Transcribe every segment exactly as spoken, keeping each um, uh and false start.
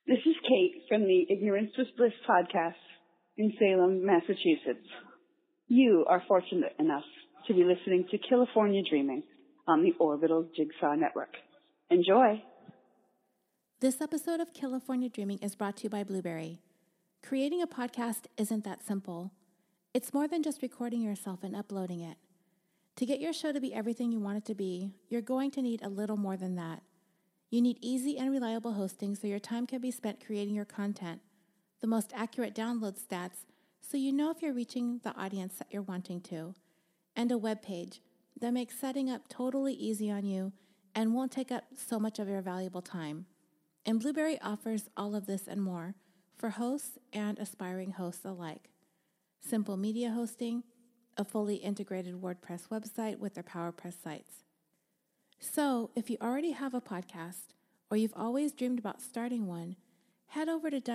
This is Kate from the Ignorance Was Bliss podcast in Salem, Massachusetts. You are fortunate enough to be listening to California Dreaming on the Orbital Jigsaw Network. Enjoy! This episode of California Dreaming is brought to you by Blueberry. Creating a podcast isn't that simple. It's more than just recording yourself and uploading it. To get your show to be everything you want it to be, you're going to need a little more than that. You need easy and reliable hosting so your time can be spent creating your content, the most accurate download stats so you know if you're reaching the audience that you're wanting to, and a web page that makes setting up totally easy on you and won't take up so much of your valuable time. And Blueberry offers all of this and more for hosts and aspiring hosts alike. Simple media hosting, a fully integrated WordPress website with their PowerPress sites. So, if you already have a podcast, or you've always dreamed about starting one, head over to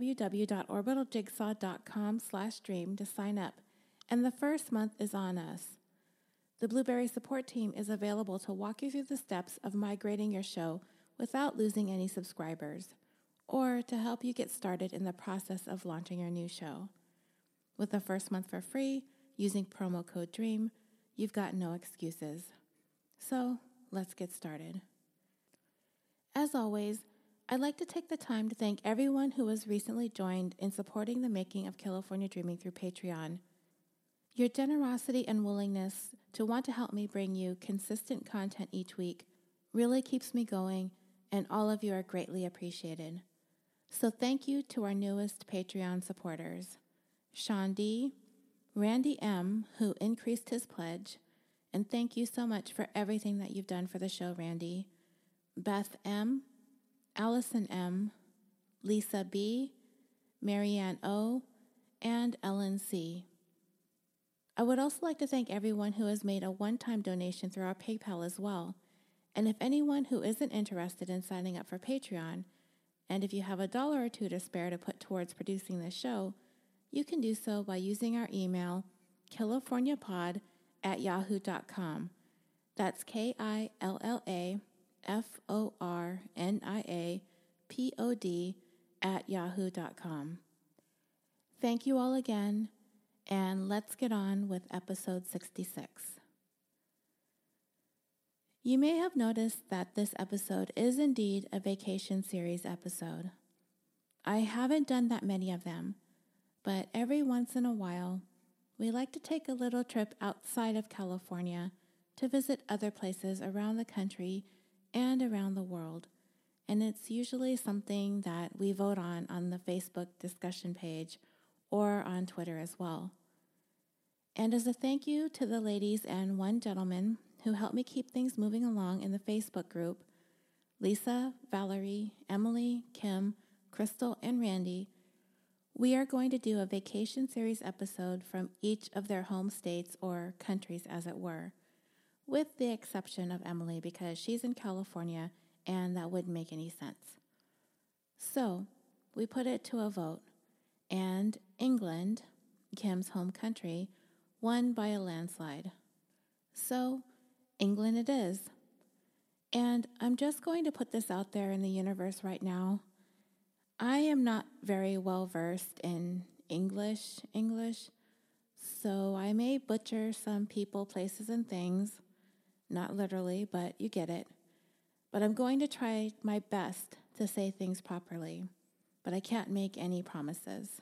www.orbitaljigsaw.com slash dream to sign up, and the first month is on us. The Blueberry support team is available to walk you through the steps of migrating your show without losing any subscribers, or to help you get started in the process of launching your new show. With the first month for free, using promo code DREAM, you've got no excuses. So, let's get started. As always, I'd like to take the time to thank everyone who has recently joined in supporting the making of California Dreaming through Patreon. Your generosity and willingness to want to help me bring you consistent content each week really keeps me going, and all of you are greatly appreciated. So thank you to our newest Patreon supporters, Sean D., Randy M., who increased his pledge, and thank you so much for everything that you've done for the show, Randy. Beth M., Allison M., Lisa B., Marianne O., and Ellen C. I would also like to thank everyone who has made a one-time donation through our PayPal as well. And if anyone who isn't interested in signing up for Patreon, and if you have a dollar or two to spare to put towards producing this show, you can do so by using our email, californiapod at yahoo dot com. That's K I L L A F O R N I A P O D at yahoo dot com. Thank you all again, and let's get on with episode sixty-six. You may have noticed that this episode is indeed a vacation series episode. I haven't done that many of them, but every once in a while, we like to take a little trip outside of California to visit other places around the country and around the world, and it's usually something that we vote on on the Facebook discussion page or on Twitter as well. And as a thank you to the ladies and one gentleman who helped me keep things moving along in the Facebook group, Lisa, Valerie, Emily, Kim, Crystal, and Randy, we are going to do a vacation series episode from each of their home states or countries, as it were, with the exception of Emily because she's in California and that wouldn't make any sense. So we put it to a vote, and England, Kim's home country, won by a landslide. So England it is. And I'm just going to put this out there in the universe right now. I am not very well versed in English, English, so I may butcher some people, places, and things. Not literally, but you get it. But I'm going to try my best to say things properly, but I can't make any promises.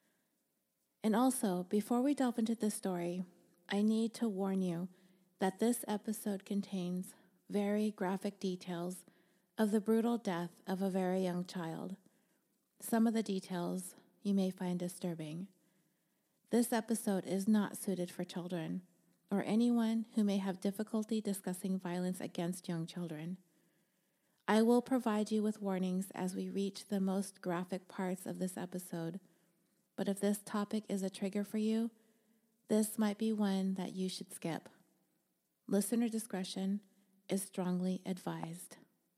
And also, before we delve into this story, I need to warn you that this episode contains very graphic details of the brutal death of a very young child. Some of the details you may find disturbing. This episode is not suited for children or anyone who may have difficulty discussing violence against young children. I will provide you with warnings as we reach the most graphic parts of this episode, but if this topic is a trigger for you, this might be one that you should skip. Listener discretion is strongly advised.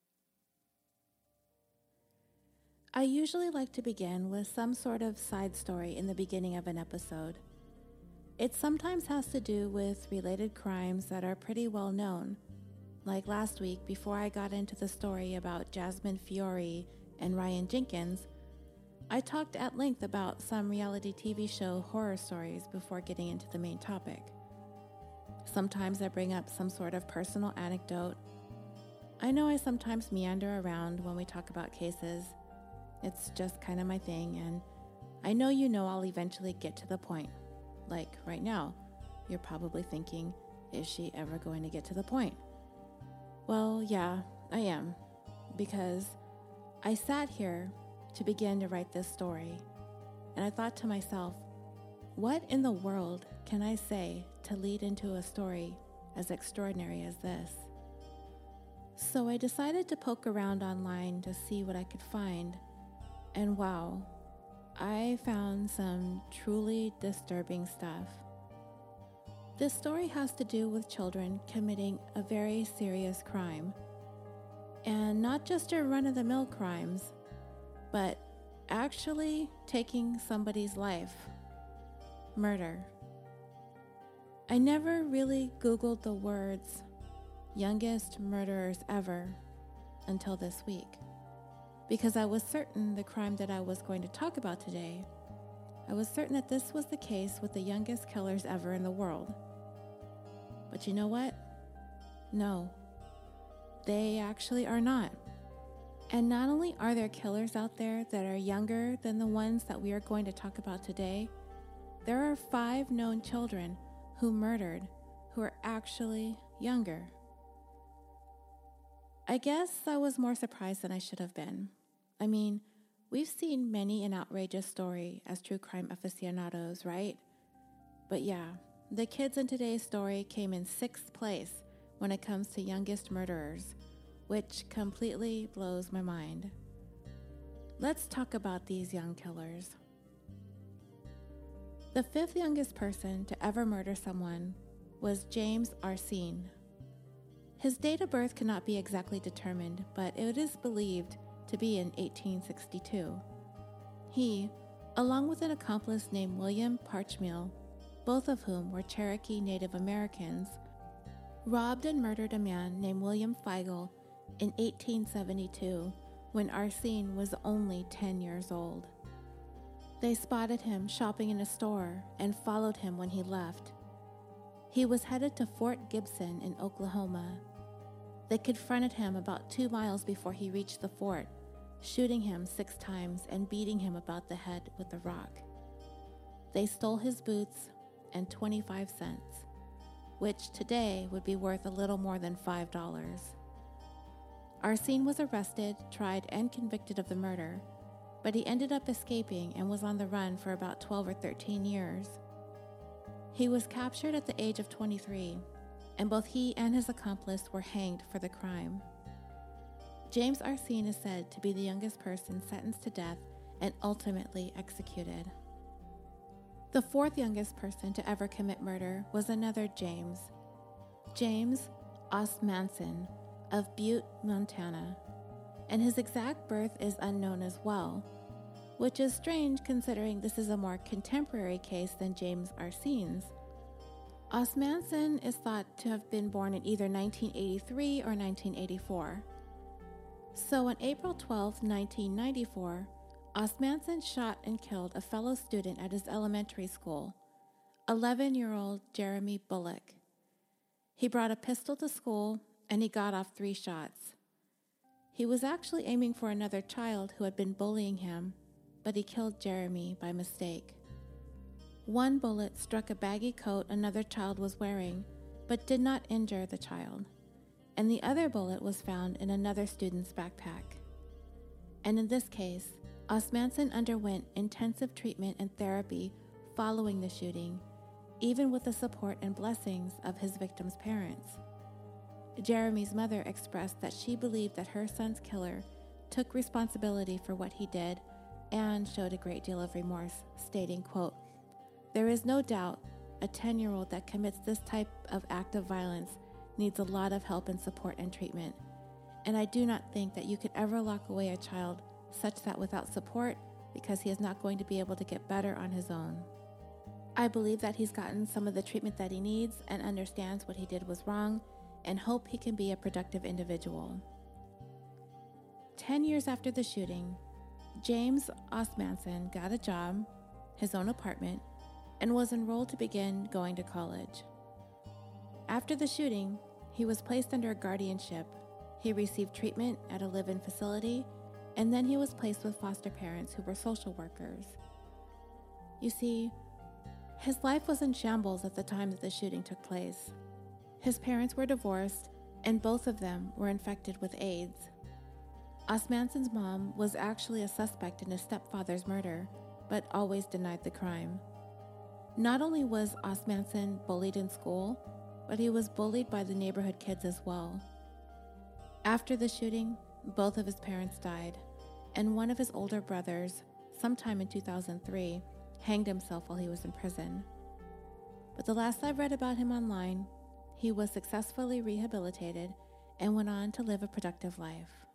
I usually like to begin with some sort of side story in the beginning of an episode. It sometimes has to do with related crimes that are pretty well known, like last week before I got into the story about Jasmine Fiore and Ryan Jenkins, I talked at length about some reality T V show horror stories before getting into the main topic. Sometimes I bring up some sort of personal anecdote. I know I sometimes meander around when we talk about cases. It's just kind of my thing, and I know you know I'll eventually get to the point. Like right now, you're probably thinking, is she ever going to get to the point? Well, yeah, I am, because I sat here to begin to write this story, and I thought to myself, what in the world can I say to lead into a story as extraordinary as this? So I decided to poke around online to see what I could find, and wow, I found some truly disturbing stuff. This story has to do with children committing a very serious crime, and not just your run-of-the-mill crimes, but actually taking somebody's life. Murder. I never really Googled the words youngest murderers ever until this week, because I was certain the crime that I was going to talk about today, I was certain that this was the case with the youngest killers ever in the world. But you know what? No, they actually are not. And not only are there killers out there that are younger than the ones that we are going to talk about today, there are five known children who murdered who are actually younger. I guess I was more surprised than I should have been. I mean, we've seen many an outrageous story as true crime aficionados, right? But yeah, the kids in today's story came in sixth place when it comes to youngest murderers, which completely blows my mind. Let's talk about these young killers. The fifth youngest person to ever murder someone was James Arsene. His date of birth cannot be exactly determined, but it is believed to be in eighteen sixty-two. He, along with an accomplice named William Parchmill, both of whom were Cherokee Native Americans, robbed and murdered a man named William Feigl in eighteen seventy-two when Arsene was only ten years old. They spotted him shopping in a store and followed him when he left. He was headed to Fort Gibson in Oklahoma. They confronted him about two miles before he reached the fort, shooting him six times and beating him about the head with a rock. They stole his boots and twenty-five cents, which today would be worth a little more than five dollars. Arsene was arrested, tried, and convicted of the murder, but he ended up escaping and was on the run for about twelve or thirteen years. He was captured at the age of twenty-three, and both he and his accomplice were hanged for the crime. James Arsene is said to be the youngest person sentenced to death and ultimately executed. The fourth youngest person to ever commit murder was another James, James Osmanson of Butte, Montana, and his exact birth is unknown as well, which is strange considering this is a more contemporary case than James Arsene's. Osmanson is thought to have been born in either nineteen eighty-three or nineteen eighty-four. So on April twelfth, nineteen ninety-four, Osmanson shot and killed a fellow student at his elementary school, eleven-year-old Jeremy Bullock. He brought a pistol to school and he got off three shots. He was actually aiming for another child who had been bullying him, but he killed Jeremy by mistake. One bullet struck a baggy coat another child was wearing, but did not injure the child, and the other bullet was found in another student's backpack. And in this case, Osmanson underwent intensive treatment and therapy following the shooting, even with the support and blessings of his victim's parents. Jeremy's mother expressed that she believed that her son's killer took responsibility for what he did and showed a great deal of remorse, stating, quote, "There is no doubt a ten-year-old that commits this type of act of violence needs a lot of help and support and treatment, and I do not think that you could ever lock away a child such that without support, because he is not going to be able to get better on his own. I believe that he's gotten some of the treatment that he needs and understands what he did was wrong, and hope he can be a productive individual." Ten years after the shooting, James Osmanson got a job, his own apartment, and was enrolled to begin going to college. After the shooting, he was placed under guardianship. He received treatment at a live-in facility, and then he was placed with foster parents who were social workers. You see, his life was in shambles at the time that the shooting took place. His parents were divorced, and both of them were infected with AIDS. Osmanson's mom was actually a suspect in his stepfather's murder, but always denied the crime. Not only was Osmanson bullied in school, but he was bullied by the neighborhood kids as well. After the shooting, both of his parents died, and one of his older brothers, sometime in two thousand three, hanged himself while he was in prison. But the last I've read about him online, he was successfully rehabilitated and went on to live a productive life.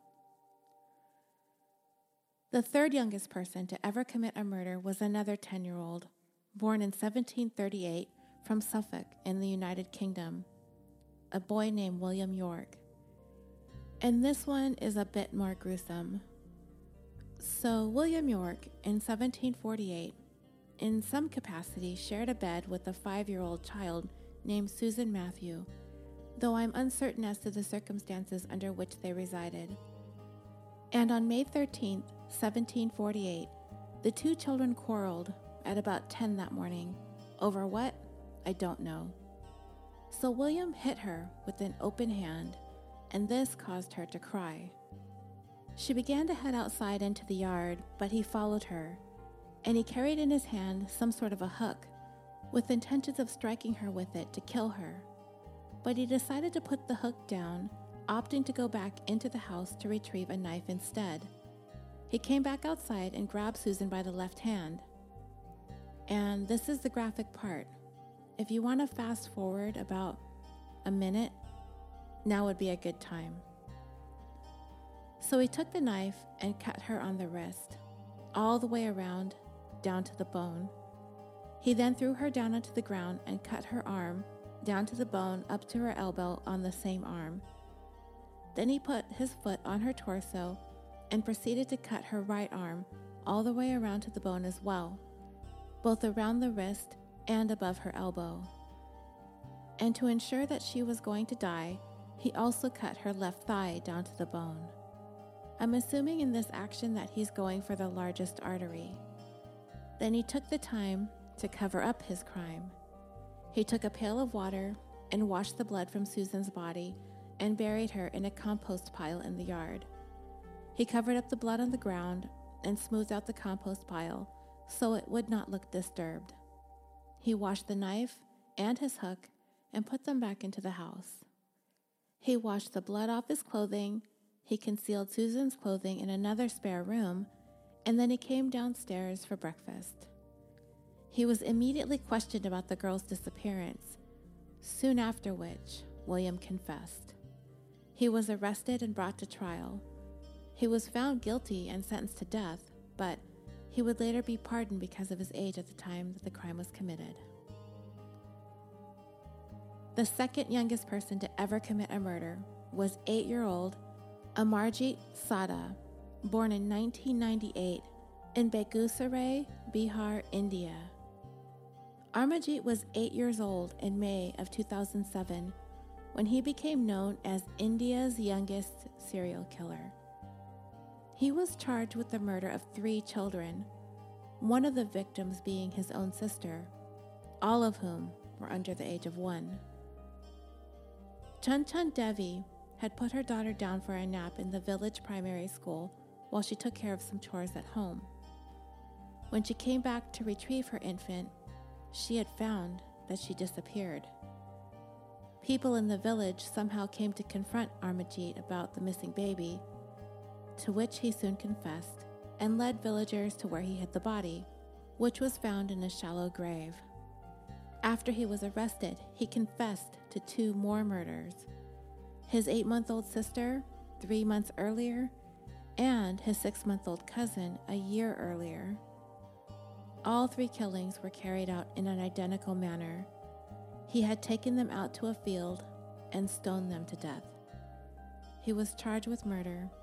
The third youngest person to ever commit a murder was another ten-year-old, born in seventeen thirty-eight from Suffolk in the United Kingdom, a boy named William York. And this one is a bit more gruesome. So William York, in seventeen forty-eight, in some capacity shared a bed with a five-year-old child named Susan Matthew, though I'm uncertain as to the circumstances under which they resided. And on May thirteenth, seventeen forty-eight, the two children quarreled at about ten that morning. Over what? I don't know. So William hit her with an open hand, and this caused her to cry. She began to head outside into the yard, but he followed her, and he carried in his hand some sort of a hook, with intentions of striking her with it to kill her. But he decided to put the hook down, opting to go back into the house to retrieve a knife instead. He came back outside and grabbed Susan by the left hand. And this is the graphic part. If you want to fast forward about a minute, now would be a good time. So he took the knife and cut her on the wrist, all the way around, down to the bone. He then threw her down onto the ground and cut her arm, down to the bone up to her elbow on the same arm. Then he put his foot on her torso and proceeded to cut her right arm all the way around to the bone as well, both around the wrist and above her elbow. And to ensure that she was going to die, he also cut her left thigh down to the bone. I'm assuming in this action that he's going for the largest artery. Then he took the time to cover up his crime. He took a pail of water and washed the blood from Susan's body and buried her in a compost pile in the yard. He covered up the blood on the ground and smoothed out the compost pile so it would not look disturbed. He washed the knife and his hook and put them back into the house. He washed the blood off his clothing, he concealed Susan's clothing in another spare room, and then he came downstairs for breakfast. He was immediately questioned about the girl's disappearance, soon after which William confessed. He was arrested and brought to trial. He was found guilty and sentenced to death, but he would later be pardoned because of his age at the time that the crime was committed. The second youngest person to ever commit a murder was eight-year-old Amarjit Sada, born in nineteen ninety-eight in Begusarai, Bihar, India. Amarjit was eight years old in May of two thousand seven when he became known as India's youngest serial killer. He was charged with the murder of three children, one of the victims being his own sister, all of whom were under the age of one. Chanchan Devi had put her daughter down for a nap in the village primary school while she took care of some chores at home. When she came back to retrieve her infant, she had found that she disappeared. People in the village somehow came to confront Amarjit about the missing baby, to which he soon confessed and led villagers to where he hid the body, which was found in a shallow grave. After he was arrested, he confessed to two more murders: his eight-month-old sister three months earlier, and his six-month-old cousin a year earlier. All three killings were carried out in an identical manner. He had taken them out to a field and stoned them to death. He was charged with murder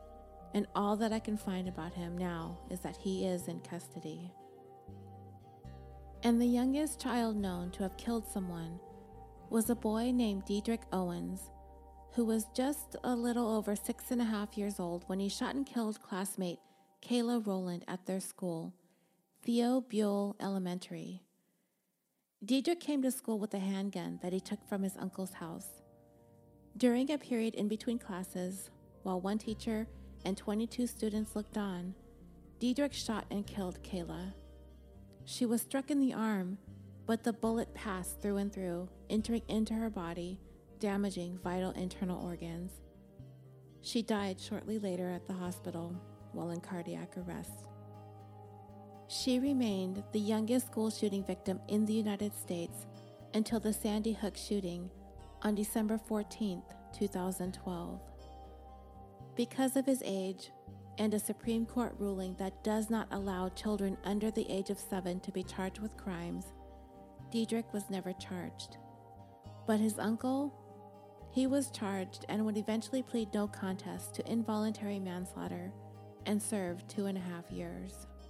and all that I can find about him now is that he is in custody. And the youngest child known to have killed someone was a boy named Diedrich Owens, who was just a little over six and a half years old when he shot and killed classmate Kayla Rowland at their school, Theo Buell Elementary. Diedrich came to school with a handgun that he took from his uncle's house. During a period in between classes, while one teacher and twenty-two students looked on, Diedrich shot and killed Kayla. She was struck in the arm, but the bullet passed through and through, entering into her body, damaging vital internal organs. She died shortly later at the hospital while in cardiac arrest. She remained the youngest school shooting victim in the United States until the Sandy Hook shooting on December fourteenth, two thousand twelve. Because of his age and a Supreme Court ruling that does not allow children under the age of seven to be charged with crimes, Diedrich was never charged. But his uncle, he was charged and would eventually plead no contest to involuntary manslaughter and served two and a half years.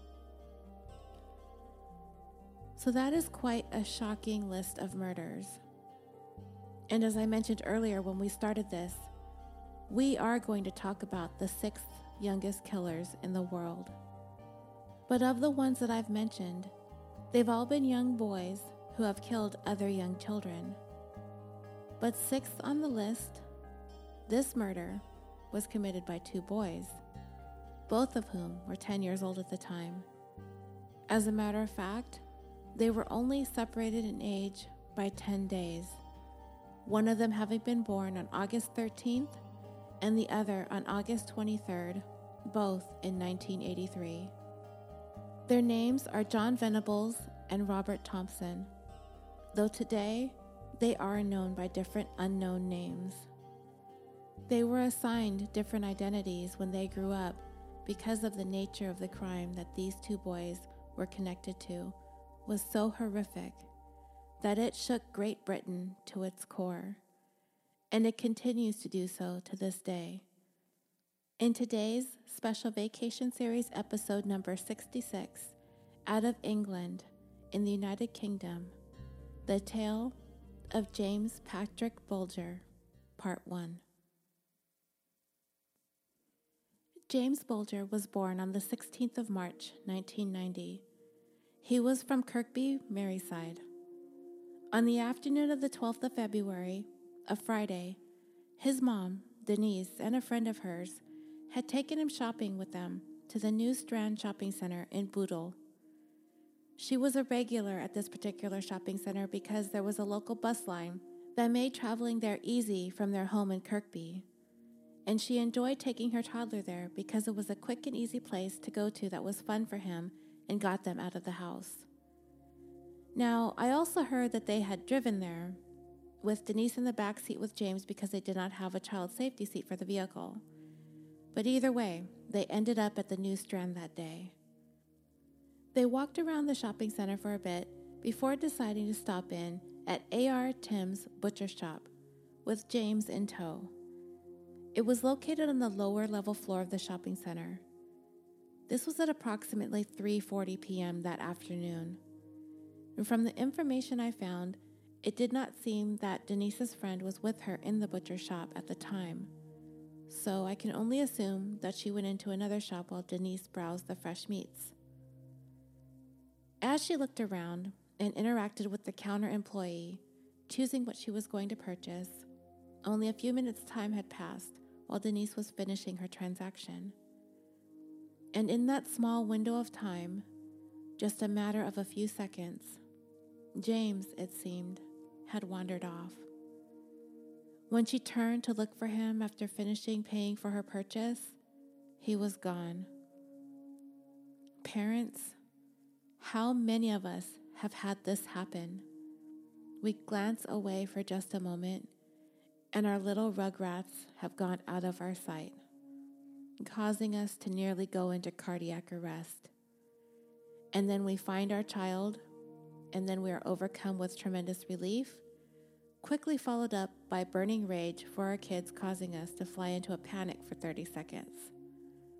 So that is quite a shocking list of murders. And as I mentioned earlier when we started this, we are going to talk about the sixth youngest killers in the world. But of the ones that I've mentioned, they've all been young boys who have killed other young children. But sixth on the list, this murder was committed by two boys, both of whom were ten years old at the time. As a matter of fact, they were only separated in age by ten days, one of them having been born on August thirteenth and the other on August twenty-third, both in nineteen eighty-three. Their names are John Venables and Robert Thompson, though today they are known by different unknown names. They were assigned different identities when they grew up because of the nature of the crime that these two boys were connected to was so horrific that it shook Great Britain to its core, and it continues to do so to this day. In today's special vacation series episode number sixty-six, Out of England in the United Kingdom, the tale of James Patrick Bulger, Part one. James Bulger was born on the sixteenth of March, nineteen ninety. He was from Kirkby, Merseyside. On the afternoon of the twelfth of February, a Friday, his mom, Denise, and a friend of hers had taken him shopping with them to the New Strand Shopping Center in Bootle. She was a regular at this particular shopping center because there was a local bus line that made traveling there easy from their home in Kirkby, and she enjoyed taking her toddler there because it was a quick and easy place to go to that was fun for him and got them out of the house. Now, I also heard that they had driven there, with Denise in the back seat with James because they did not have a child safety seat for the vehicle. But either way, they ended up at the New Strand that day. They walked around the shopping center for a bit before deciding to stop in at A R Tim's Butcher Shop, with James in tow. It was located on the lower level floor of the shopping center. This was at approximately three forty p.m. that afternoon. And from the information I found, it did not seem that Denise's friend was with her in the butcher shop at the time. So I can only assume that she went into another shop while Denise browsed the fresh meats. As she looked around and interacted with the counter employee, choosing what she was going to purchase, only a few minutes' time had passed while Denise was finishing her transaction. And in that small window of time, just a matter of a few seconds, James, it seemed, had wandered off. When she turned to look for him after finishing paying for her purchase, he was gone. Parents, how many of us have had this happen? We glance away for just a moment, and our little rugrats have gone out of our sight, causing us to nearly go into cardiac arrest. And then we find our child, and then we are overcome with tremendous relief, quickly followed up by burning rage for our kids, causing us to fly into a panic for thirty seconds.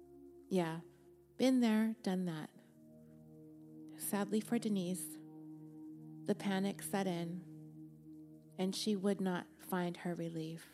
Yeah, been there, done that. Sadly for Denise, the panic set in, and she would not find her relief.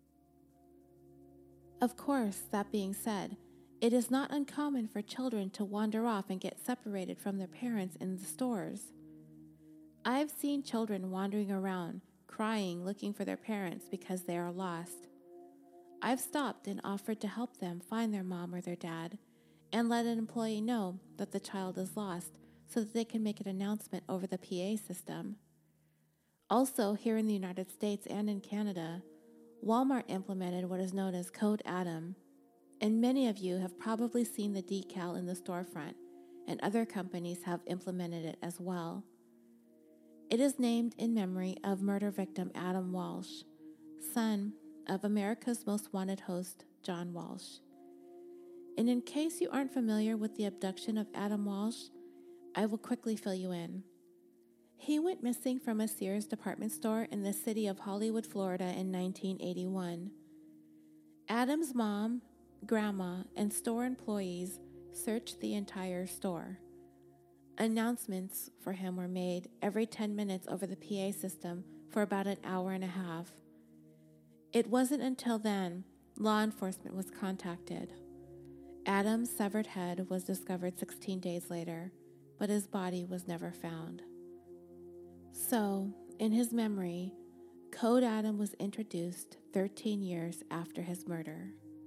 Of course, that being said, it is not uncommon for children to wander off and get separated from their parents in the stores. I've seen children wandering around, crying, looking for their parents because they are lost. I've stopped and offered to help them find their mom or their dad, and let an employee know that the child is lost so that they can make an announcement over the P A system. Also, here in the United States and in Canada, Walmart implemented what is known as Code Adam, and many of you have probably seen the decal in the storefront, and other companies have implemented it as well. It is named in memory of murder victim Adam Walsh, son of America's Most Wanted host John Walsh. And in case you aren't familiar with the abduction of Adam Walsh, I will quickly fill you in. He went missing from a Sears department store in the city of Hollywood, Florida in nineteen eighty-one. Adam's mom, grandma, and store employees searched the entire store. Announcements for him were made every ten minutes over the P A system for about an hour and a half. It wasn't until then law enforcement was contacted. Adam's severed head was discovered sixteen days later, but his body was never found. So, in his memory, Code Adam was introduced thirteen years after his murder.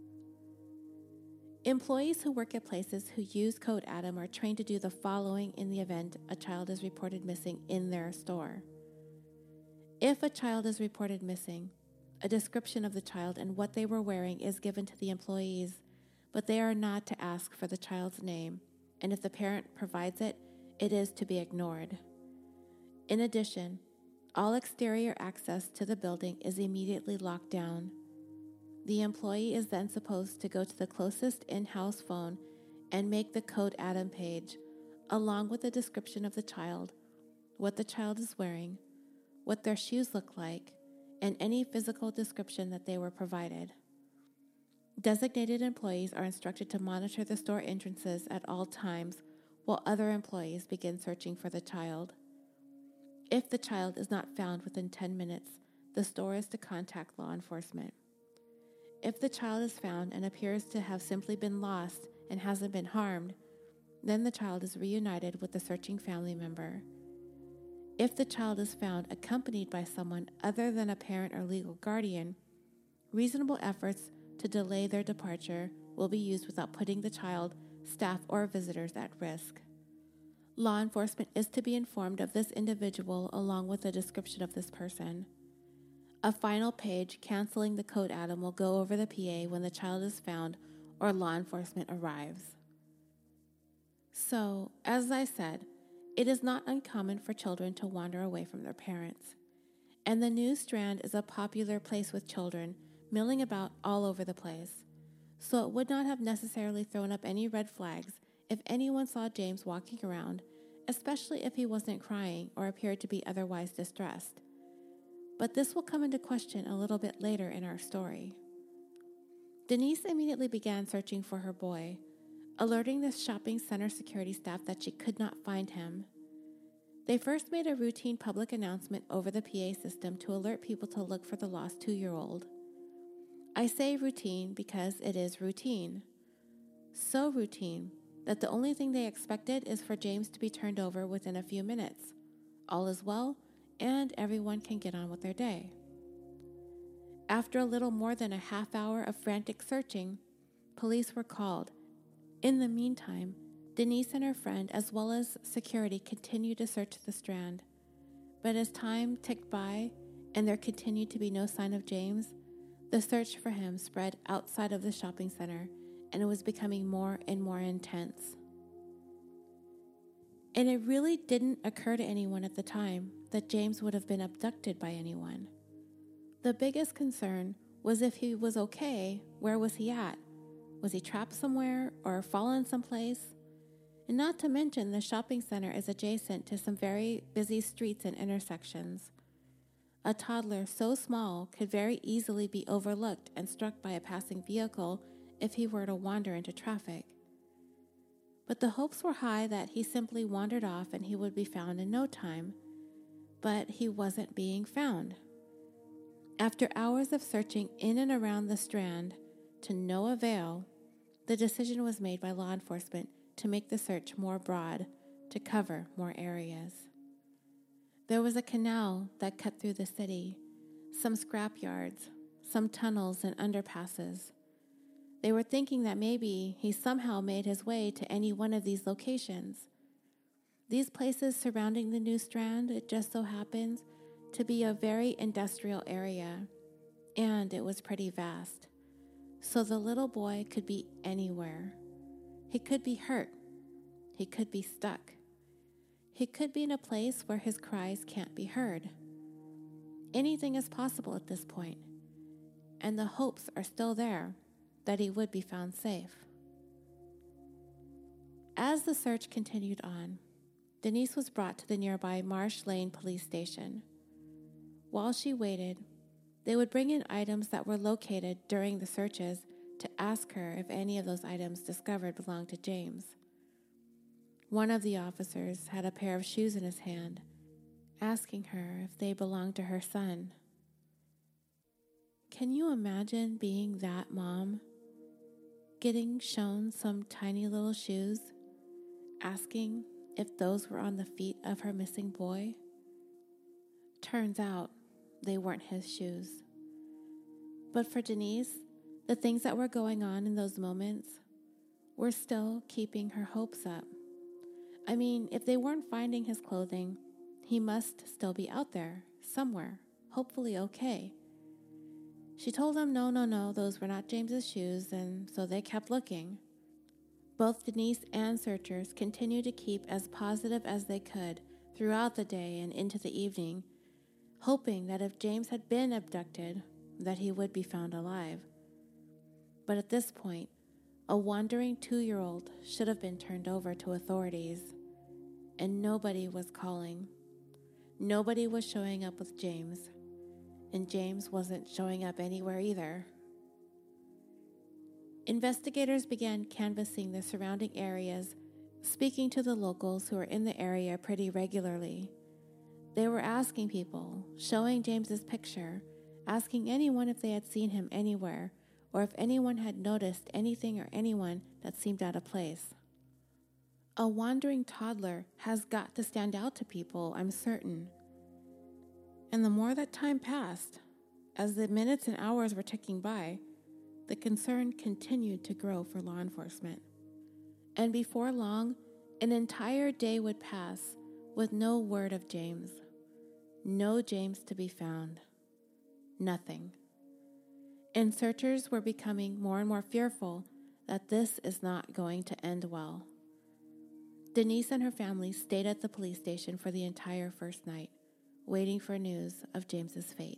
Employees who work at places who use Code Adam are trained to do the following in the event a child is reported missing in their store. If a child is reported missing, a description of the child and what they were wearing is given to the employees, but they are not to ask for the child's name, and if the parent provides it, it is to be ignored. In addition, all exterior access to the building is immediately locked down. The employee is then supposed to go to the closest in-house phone and make the Code Adam page, along with a description of the child, what the child is wearing, what their shoes look like, and any physical description that they were provided. Designated employees are instructed to monitor the store entrances at all times while other employees begin searching for the child. If the child is not found within ten minutes, the store is to contact law enforcement. If the child is found and appears to have simply been lost and hasn't been harmed, then the child is reunited with the searching family member. If the child is found accompanied by someone other than a parent or legal guardian, reasonable efforts to delay their departure will be used without putting the child, staff, or visitors at risk. Law enforcement is to be informed of this individual along with a description of this person. A final page canceling the Code Adam will go over the P A when the child is found or law enforcement arrives. So, as I said, it is not uncommon for children to wander away from their parents. And the News Strand is a popular place with children milling about all over the place. So it would not have necessarily thrown up any red flags if anyone saw James walking around, especially if he wasn't crying or appeared to be otherwise distressed. But this will come into question a little bit later in our story. Denise immediately began searching for her boy, alerting the shopping center security staff that she could not find him. They first made a routine public announcement over the P A system to alert people to look for the lost two-year-old. I say routine because it is routine. So routine that the only thing they expected is for James to be turned over within a few minutes. All is well, and everyone can get on with their day. After a little more than a half hour of frantic searching, police were called. In the meantime, Denise and her friend, as well as security, continued to search the Strand. But as time ticked by and there continued to be no sign of James, the search for him spread outside of the shopping center, and it was becoming more and more intense. And it really didn't occur to anyone at the time that James would have been abducted by anyone. The biggest concern was if he was okay, where was he at? Was he trapped somewhere or fallen someplace? And not to mention, the shopping center is adjacent to some very busy streets and intersections. A toddler so small could very easily be overlooked and struck by a passing vehicle if he were to wander into traffic. But the hopes were high that he simply wandered off and he would be found in no time. But he wasn't being found. After hours of searching in and around the Strand, to no avail, the decision was made by law enforcement to make the search more broad, to cover more areas. There was a canal that cut through the city, some scrapyards, some tunnels and underpasses. They were thinking that maybe he somehow made his way to any one of these locations. These places surrounding the New Strand, it just so happens to be a very industrial area, and it was pretty vast. So the little boy could be anywhere. He could be hurt. He could be stuck. He could be in a place where his cries can't be heard. Anything is possible at this point, and the hopes are still there that he would be found safe. As the search continued on, Denise was brought to the nearby Marsh Lane police station. While she waited, they would bring in items that were located during the searches to ask her if any of those items discovered belonged to James. One of the officers had a pair of shoes in his hand, asking her if they belonged to her son. Can you imagine being that mom, getting shown some tiny little shoes, asking if those were on the feet of her missing boy? Turns out they weren't his shoes. But for Denise, the things that were going on in those moments were still keeping her hopes up. I mean, if they weren't finding his clothing, he must still be out there, somewhere, hopefully okay. She told him no, no, no, those were not James's shoes, and so they kept looking. Both Denise and searchers continued to keep as positive as they could throughout the day and into the evening, hoping that if James had been abducted, that he would be found alive. But at this point, a wandering two-year-old should have been turned over to authorities, and nobody was calling. Nobody was showing up with James, and James wasn't showing up anywhere either. Investigators began canvassing the surrounding areas, speaking to the locals who were in the area pretty regularly. They were asking people, showing James's picture, asking anyone if they had seen him anywhere, or if anyone had noticed anything or anyone that seemed out of place. A wandering toddler has got to stand out to people, I'm certain. And the more that time passed, as the minutes and hours were ticking by, the concern continued to grow for law enforcement. And before long, an entire day would pass with no word of James. No James to be found. Nothing. And searchers were becoming more and more fearful that this is not going to end well. Denise and her family stayed at the police station for the entire first night, waiting for news of James's fate.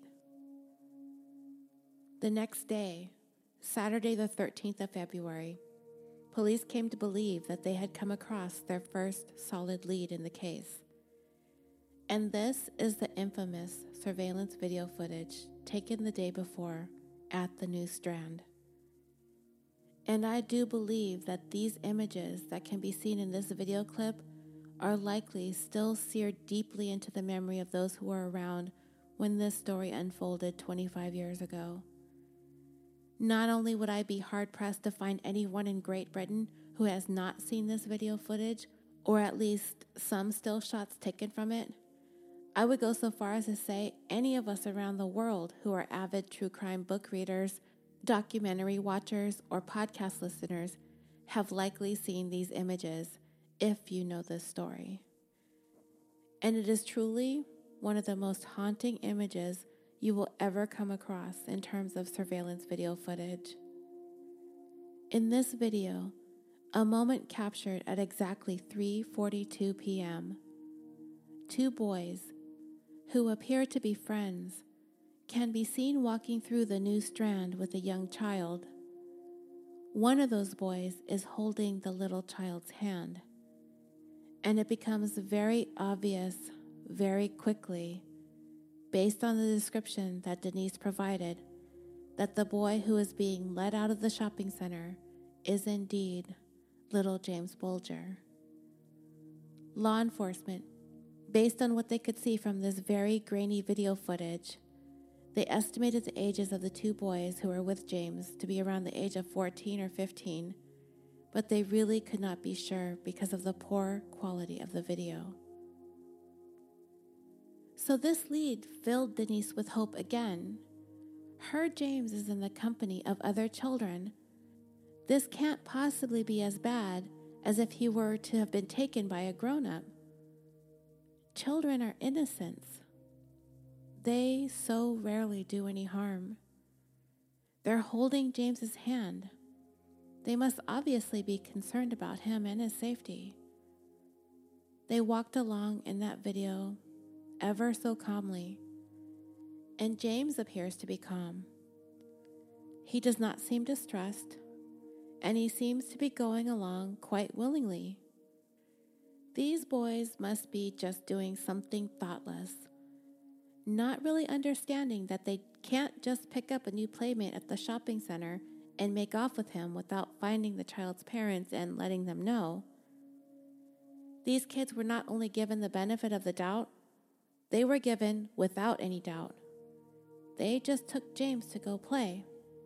The next day, Saturday the thirteenth of February, police came to believe that they had come across their first solid lead in the case. And this is the infamous surveillance video footage taken the day before at the New Strand. And I do believe that these images that can be seen in this video clip are likely still seared deeply into the memory of those who were around when this story unfolded twenty-five years ago. Not only would I be hard-pressed to find anyone in Great Britain who has not seen this video footage, or at least some still shots taken from it, I would go so far as to say any of us around the world who are avid true crime book readers, documentary watchers, or podcast listeners have likely seen these images if you know this story. And it is truly one of the most haunting images you will ever come across in terms of surveillance video footage. In this video, a moment captured at exactly three forty-two p.m., two boys, who appear to be friends, can be seen walking through the New Strand with a young child. One of those boys is holding the little child's hand, and it becomes very obvious very quickly, based on the description that Denise provided, that the boy who is being led out of the shopping center is indeed little James Bulger. Law enforcement, based on what they could see from this very grainy video footage, they estimated the ages of the two boys who were with James to be around the age of fourteen or fifteen, but they really could not be sure because of the poor quality of the video. So this lead filled Denise with hope again. Her James is in the company of other children. This can't possibly be as bad as if he were to have been taken by a grown-up. Children are innocents. They so rarely do any harm. They're holding James's hand. They must obviously be concerned about him and his safety. They walked along in that video ever so calmly, and James appears to be calm. He does not seem distressed, and he seems to be going along quite willingly. These boys must be just doing something thoughtless, not really understanding that they can't just pick up a new playmate at the shopping center and make off with him without finding the child's parents and letting them know. These kids were not only given the benefit of the doubt, they were given without any doubt. They just took James to go play.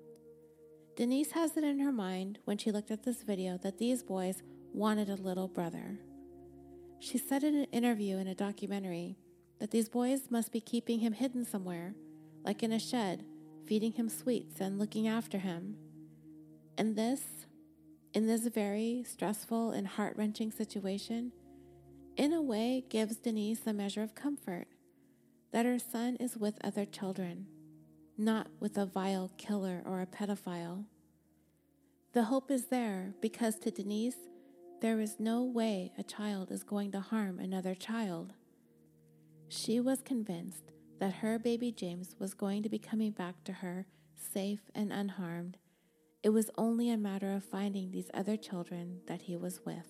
Denise has it in her mind when she looked at this video that these boys wanted a little brother. She said in an interview in a documentary that these boys must be keeping him hidden somewhere, like in a shed, feeding him sweets and looking after him. And this, in this very stressful and heart-wrenching situation, in a way gives Denise a measure of comfort that her son is with other children, not with a vile killer or a pedophile. The hope is there because to Denise, there is no way a child is going to harm another child. She was convinced that her baby James was going to be coming back to her safe and unharmed. It was only a matter of finding these other children that he was with.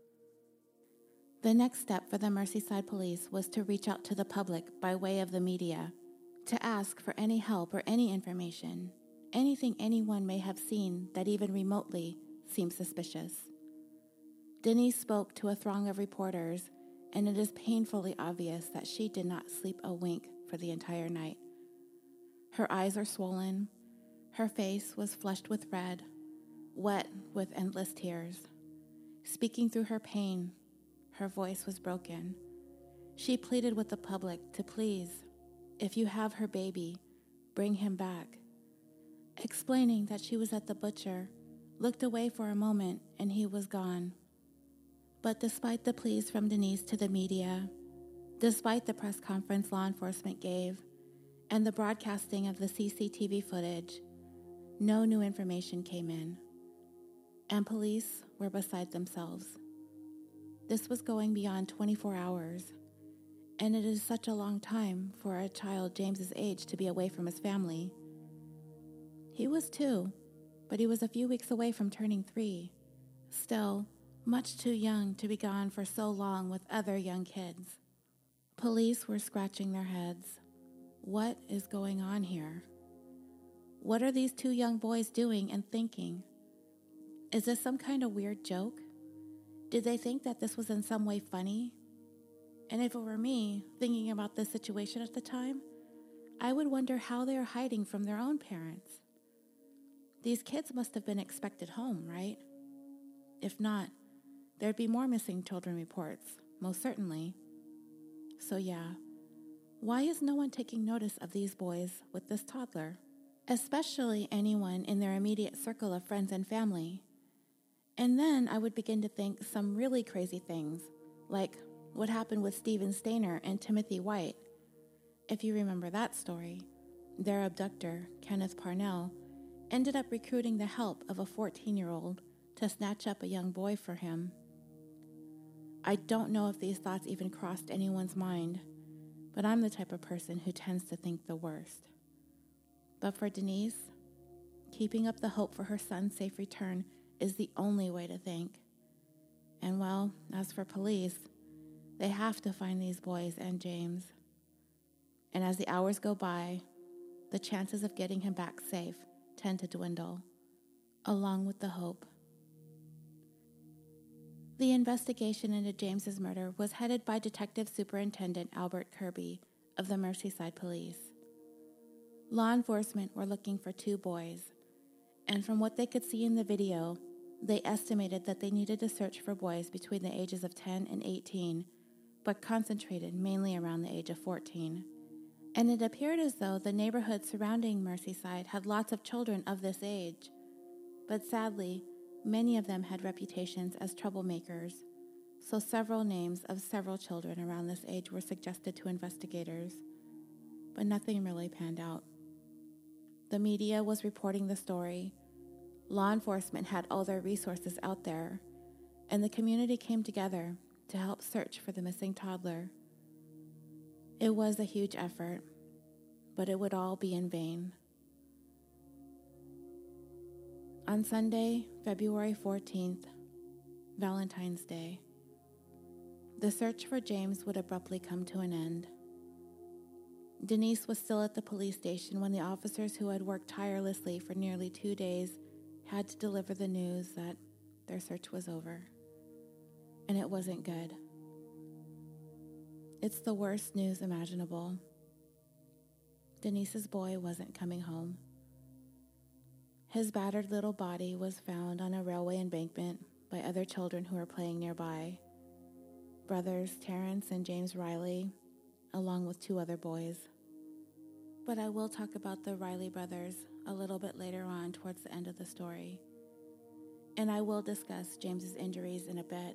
The next step for the Merseyside Police was to reach out to the public by way of the media, to ask for any help or any information, anything anyone may have seen that even remotely seemed suspicious. Denise spoke to a throng of reporters, and it is painfully obvious that she did not sleep a wink for the entire night. Her eyes are swollen, her face was flushed with red, wet with endless tears. Speaking through her pain, her voice was broken. She pleaded with the public to please, if you have her baby, bring him back. Explaining that she was at the butcher, looked away for a moment, and he was gone. But despite the pleas from Denise to the media, despite the press conference law enforcement gave, and the broadcasting of the C C T V footage, no new information came in, and police were beside themselves. This was going beyond twenty-four hours, and it is such a long time for a child James's age to be away from his family. He was two, but he was a few weeks away from turning three. Still, much too young to be gone for so long with other young kids. Police were scratching their heads. What is going on here? What are these two young boys doing and thinking? Is this some kind of weird joke? Did they think that this was in some way funny? And if it were me, thinking about this situation at the time, I would wonder how they are hiding from their own parents. These kids must have been expected home, right? If not, there'd be more missing children reports, most certainly. So yeah, why is no one taking notice of these boys with this toddler? Especially anyone in their immediate circle of friends and family. And then I would begin to think some really crazy things, like what happened with Stephen Stainer and Timothy White. If you remember that story, their abductor, Kenneth Parnell, ended up recruiting the help of a fourteen-year-old to snatch up a young boy for him. I don't know if these thoughts even crossed anyone's mind, but I'm the type of person who tends to think the worst. But for Denise, keeping up the hope for her son's safe return is the only way to think. And well, as for police, they have to find these boys and James. And as the hours go by, the chances of getting him back safe tend to dwindle, along with the hope. The investigation into James's murder was headed by Detective Superintendent Albert Kirby of the Merseyside Police. Law enforcement were looking for two boys, and from what they could see in the video, they estimated that they needed to search for boys between the ages of ten and eighteen, but concentrated mainly around the age of fourteen. And it appeared as though the neighborhood surrounding Merseyside had lots of children of this age, but sadly, many of them had reputations as troublemakers, so several names of several children around this age were suggested to investigators, but nothing really panned out. The media was reporting the story, law enforcement had all their resources out there, and the community came together to help search for the missing toddler. It was a huge effort, but it would all be in vain. On Sunday, February fourteenth, Valentine's Day, the search for James would abruptly come to an end. Denise was still at the police station when the officers who had worked tirelessly for nearly two days had to deliver the news that their search was over. And it wasn't good. It's the worst news imaginable. Denise's boy wasn't coming home. His battered little body was found on a railway embankment by other children who were playing nearby. Brothers Terrence and James Riley, along with two other boys. But I will talk about the Riley brothers a little bit later on towards the end of the story. And I will discuss James's injuries in a bit.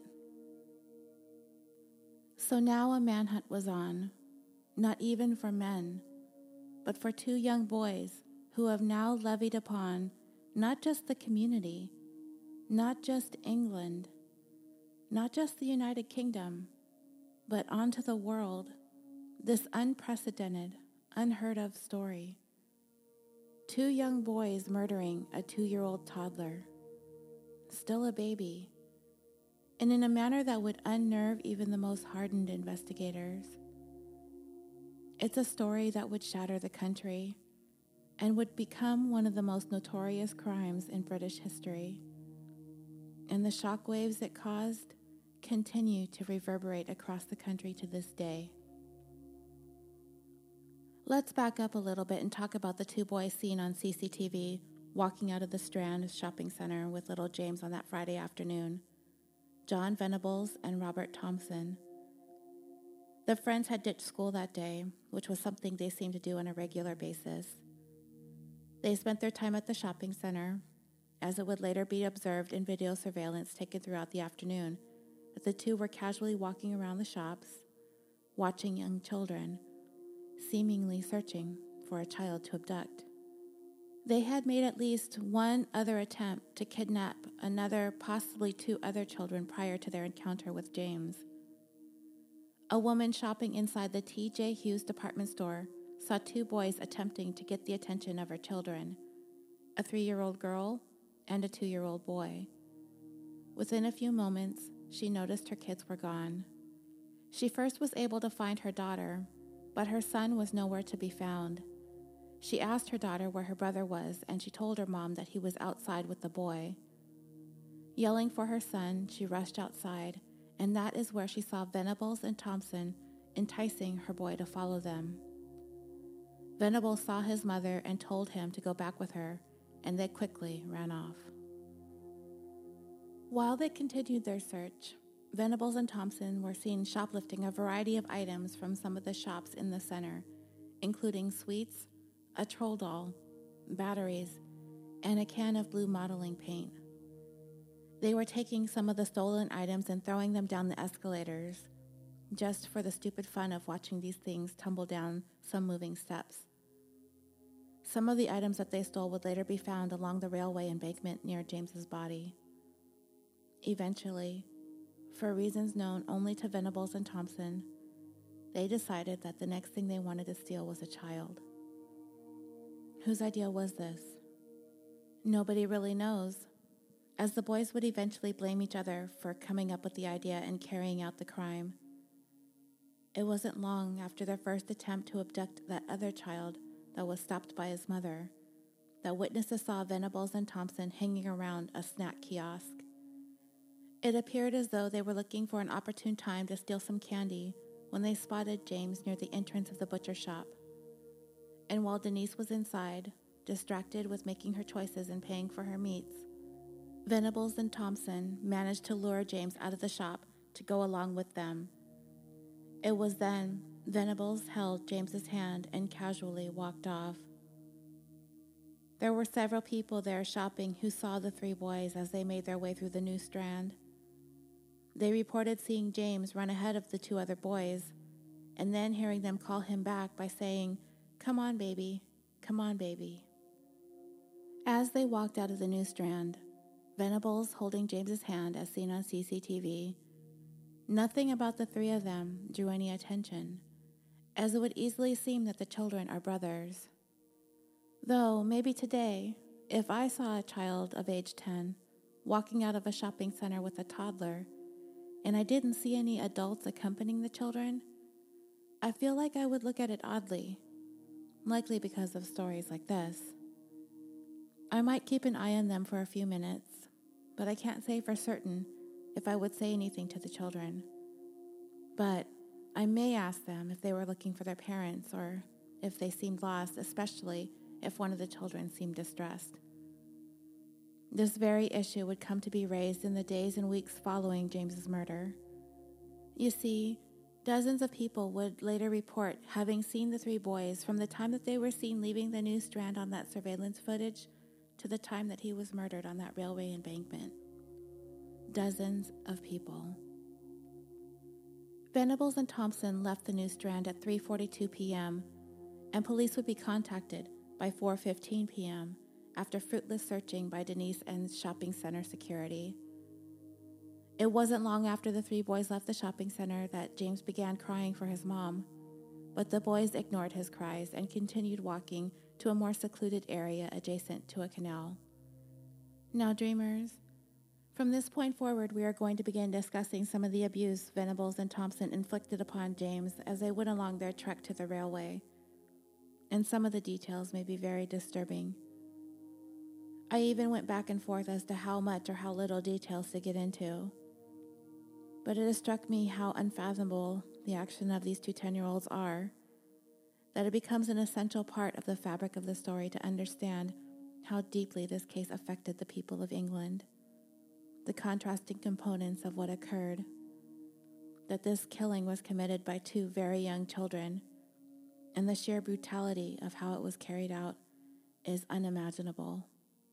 So now a manhunt was on, not even for men, but for two young boys who have now levied upon not just the community, not just England, not just the United Kingdom, but onto the world, this unprecedented, unheard of story. Two young boys murdering a two-year-old toddler, still a baby, and in a manner that would unnerve even the most hardened investigators. It's a story that would shatter the country and would become one of the most notorious crimes in British history. And the shockwaves it caused continue to reverberate across the country to this day. Let's back up a little bit and talk about the two boys seen on C C T V walking out of the Strand shopping center with little James on that Friday afternoon. John Venables and Robert Thompson. The friends had ditched school that day, which was something they seemed to do on a regular basis. They spent their time at the shopping center, as it would later be observed in video surveillance taken throughout the afternoon, that the two were casually walking around the shops, watching young children, seemingly searching for a child to abduct. They had made at least one other attempt to kidnap another, possibly two other children prior to their encounter with James. A woman shopping inside the T J Hughes department store saw two boys attempting to get the attention of her children, a three-year-old girl and a two-year-old boy. Within a few moments, she noticed her kids were gone. She first was able to find her daughter, but her son was nowhere to be found. She asked her daughter where her brother was, and she told her mom that he was outside with the boy. Yelling for her son, she rushed outside, and that is where she saw Venables and Thompson enticing her boy to follow them. Venables saw his mother and told him to go back with her, and they quickly ran off. While they continued their search, Venables and Thompson were seen shoplifting a variety of items from some of the shops in the center, including sweets, a troll doll, batteries, and a can of blue modeling paint. They were taking some of the stolen items and throwing them down the escalators, just for the stupid fun of watching these things tumble down some moving steps. Some of the items that they stole would later be found along the railway embankment near James's body. Eventually, for reasons known only to Venables and Thompson, they decided that the next thing they wanted to steal was a child. Whose idea was this? Nobody really knows, as the boys would eventually blame each other for coming up with the idea and carrying out the crime. It wasn't long after their first attempt to abduct that other child that was stopped by his mother that witnesses saw Venables and Thompson hanging around a snack kiosk. It appeared as though they were looking for an opportune time to steal some candy when they spotted James near the entrance of the butcher shop. And while Denise was inside, distracted with making her choices and paying for her meats, Venables and Thompson managed to lure James out of the shop to go along with them. It was then Venables held James's hand and casually walked off. There were several people there shopping who saw the three boys as they made their way through the New Strand. They reported seeing James run ahead of the two other boys, and then hearing them call him back by saying, "Come on, baby, come on, baby." As they walked out of the New Strand, Venables holding James's hand as seen on C C T V, nothing about the three of them drew any attention, as it would easily seem that the children are brothers. Though, maybe today, if I saw a child of age ten walking out of a shopping center with a toddler, and I didn't see any adults accompanying the children, I feel like I would look at it oddly, likely because of stories like this. I might keep an eye on them for a few minutes, but I can't say for certain if I would say anything to the children. But I may ask them if they were looking for their parents or if they seemed lost, especially if one of the children seemed distressed. This very issue would come to be raised in the days and weeks following James's murder. You see, dozens of people would later report having seen the three boys from the time that they were seen leaving the New Strand on that surveillance footage to the time that he was murdered on that railway embankment. Dozens of people. Venables and Thompson left the New Strand at three forty-two p.m., and police would be contacted by four fifteen p.m. after fruitless searching by Denise and shopping center security. It wasn't long after the three boys left the shopping center that James began crying for his mom, but the boys ignored his cries and continued walking to a more secluded area adjacent to a canal. Now, dreamers, from this point forward, we are going to begin discussing some of the abuse Venables and Thompson inflicted upon James as they went along their trek to the railway, and some of the details may be very disturbing. I even went back and forth as to how much or how little details to get into. But it has struck me how unfathomable the action of these two ten-year-olds are, that it becomes an essential part of the fabric of the story to understand how deeply this case affected the people of England, the contrasting components of what occurred, that this killing was committed by two very young children, and the sheer brutality of how it was carried out is unimaginable.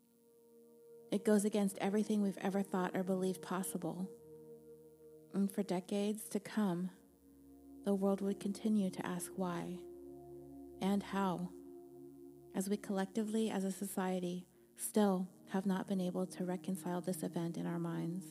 It goes against everything we've ever thought or believed possible. And for decades to come, the world would continue to ask why and how, as we collectively as a society still have not been able to reconcile this event in our minds.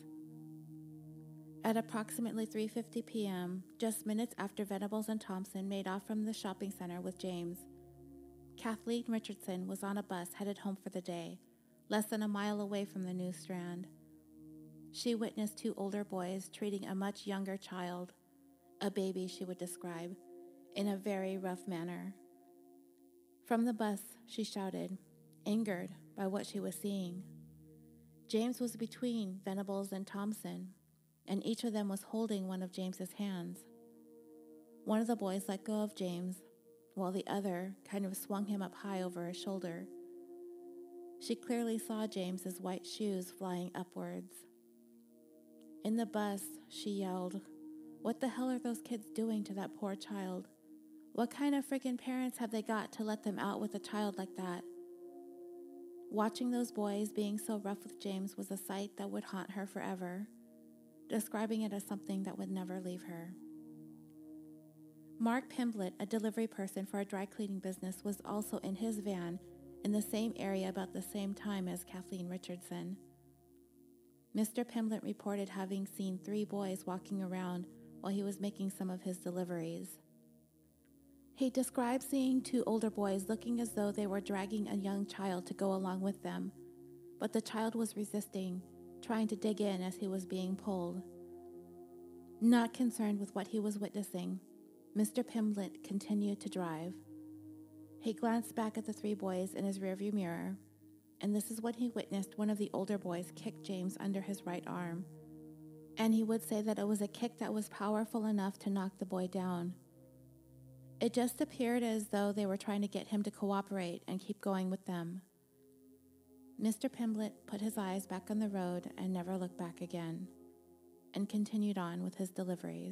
At approximately three fifty p.m., just minutes after Venables and Thompson made off from the shopping center with James, Kathleen Richardson was on a bus headed home for the day, less than a mile away from the New Strand. She witnessed two older boys treating a much younger child, a baby she would describe, in a very rough manner. From the bus, she shouted, angered by what she was seeing. James was between Venables and Thompson, and each of them was holding one of James's hands. One of the boys let go of James, while the other kind of swung him up high over his shoulder. She clearly saw James's white shoes flying upwards. In the bus, she yelled, "What the hell are those kids doing to that poor child? What kind of freaking parents have they got to let them out with a child like that?" Watching those boys being so rough with James was a sight that would haunt her forever, describing it as something that would never leave her. Mark Pimblett, a delivery person for a dry cleaning business, was also in his van in the same area about the same time as Kathleen Richardson. Mister Pimblett reported having seen three boys walking around while he was making some of his deliveries. He described seeing two older boys looking as though they were dragging a young child to go along with them, but the child was resisting, trying to dig in as he was being pulled. Not concerned with what he was witnessing, Mister Pimblett continued to drive. He glanced back at the three boys in his rearview mirror, and this is when he witnessed one of the older boys kick James under his right arm, and he would say that it was a kick that was powerful enough to knock the boy down. It just appeared as though they were trying to get him to cooperate and keep going with them. Mister Pimblett put his eyes back on the road and never looked back again, and continued on with his deliveries.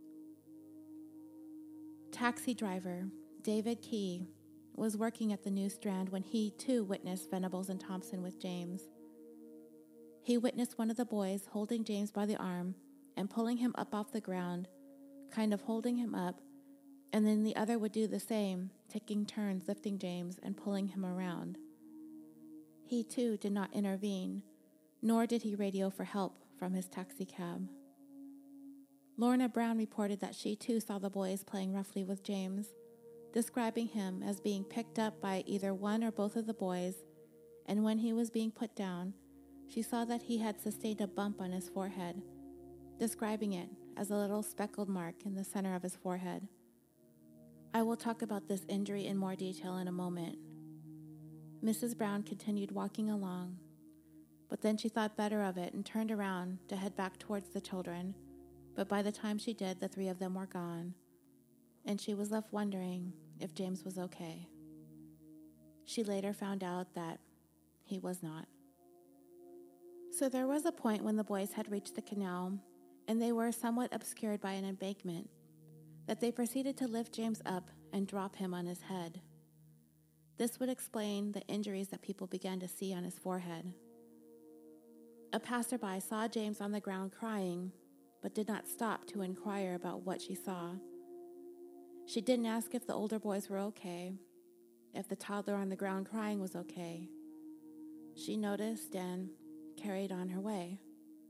Taxi driver David Key was working at the New Strand when he, too, witnessed Venables and Thompson with James. He witnessed one of the boys holding James by the arm and pulling him up off the ground, kind of holding him up, and then the other would do the same, taking turns lifting James and pulling him around. He, too, did not intervene, nor did he radio for help from his taxi cab. Lorna Brown reported that she, too, saw the boys playing roughly with James, describing him as being picked up by either one or both of the boys, and when he was being put down, she saw that he had sustained a bump on his forehead, describing it as a little speckled mark in the center of his forehead. I will talk about this injury in more detail in a moment. Missus Brown continued walking along, but then she thought better of it and turned around to head back towards the children, but by the time she did, the three of them were gone, and she was left wondering if James was okay. She later found out that he was not. So there was a point when the boys had reached the canal, and they were somewhat obscured by an embankment, that they proceeded to lift James up and drop him on his head. This would explain the injuries that people began to see on his forehead. A passerby saw James on the ground crying, but did not stop to inquire about what she saw. She didn't ask if the older boys were okay, if the toddler on the ground crying was okay. She noticed and carried on her way.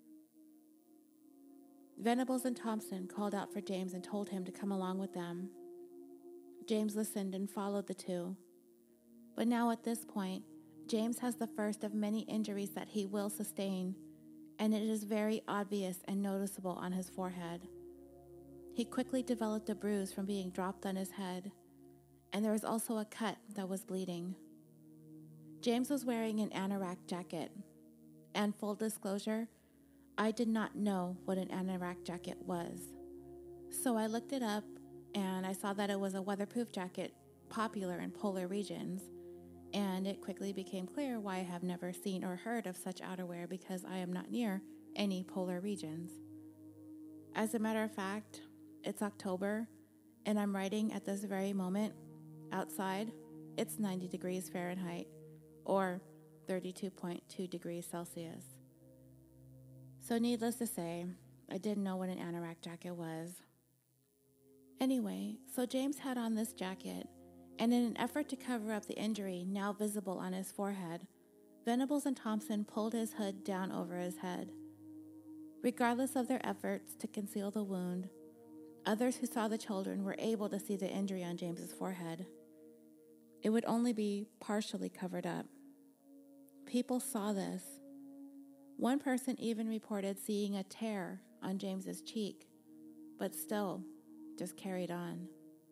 Venables and Thompson called out for James and told him to come along with them. James listened and followed the two. But now at this point, James has the first of many injuries that he will sustain, and it is very obvious and noticeable on his forehead. He quickly developed a bruise from being dropped on his head, and there was also a cut that was bleeding. James was wearing an anorak jacket, and full disclosure, I did not know what an anorak jacket was. So I looked it up, and I saw that it was a weatherproof jacket popular in polar regions, and it quickly became clear why I have never seen or heard of such outerwear because I am not near any polar regions. As a matter of fact, it's October, and I'm writing at this very moment. Outside, it's ninety degrees Fahrenheit, or thirty-two point two degrees Celsius. So needless to say, I didn't know what an anorak jacket was. Anyway, so James had on this jacket, and in an effort to cover up the injury now visible on his forehead, Venables and Thompson pulled his hood down over his head. Regardless of their efforts to conceal the wound, others who saw the children were able to see the injury on James's forehead. It would only be partially covered up. People saw this. One person even reported seeing a tear on James's cheek, but still just carried on.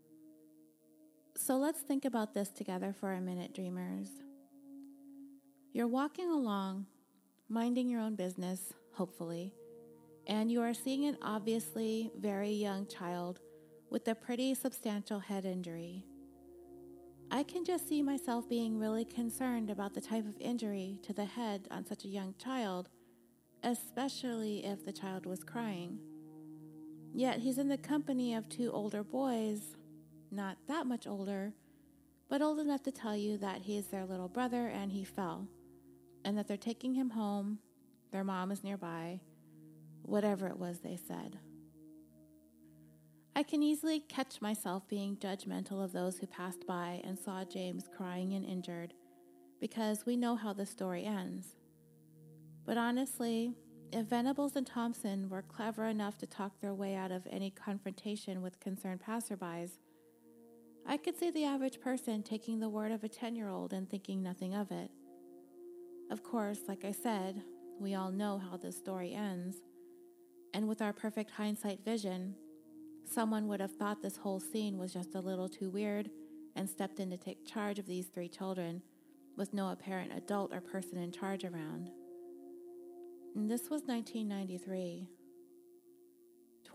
So let's think about this together for a minute, dreamers. You're walking along, minding your own business, hopefully, and you are seeing an obviously very young child with a pretty substantial head injury. I can just see myself being really concerned about the type of injury to the head on such a young child, especially if the child was crying. Yet he's in the company of two older boys, not that much older, but old enough to tell you that he's their little brother and he fell, and that they're taking him home, their mom is nearby, whatever it was they said. I can easily catch myself being judgmental of those who passed by and saw James crying and injured, because we know how the story ends. But honestly, if Venables and Thompson were clever enough to talk their way out of any confrontation with concerned passerbys, I could see the average person taking the word of a ten-year-old and thinking nothing of it. Of course, like I said, we all know how this story ends, and with our perfect hindsight vision, someone would have thought this whole scene was just a little too weird and stepped in to take charge of these three children with no apparent adult or person in charge around. And this was nineteen ninety-three.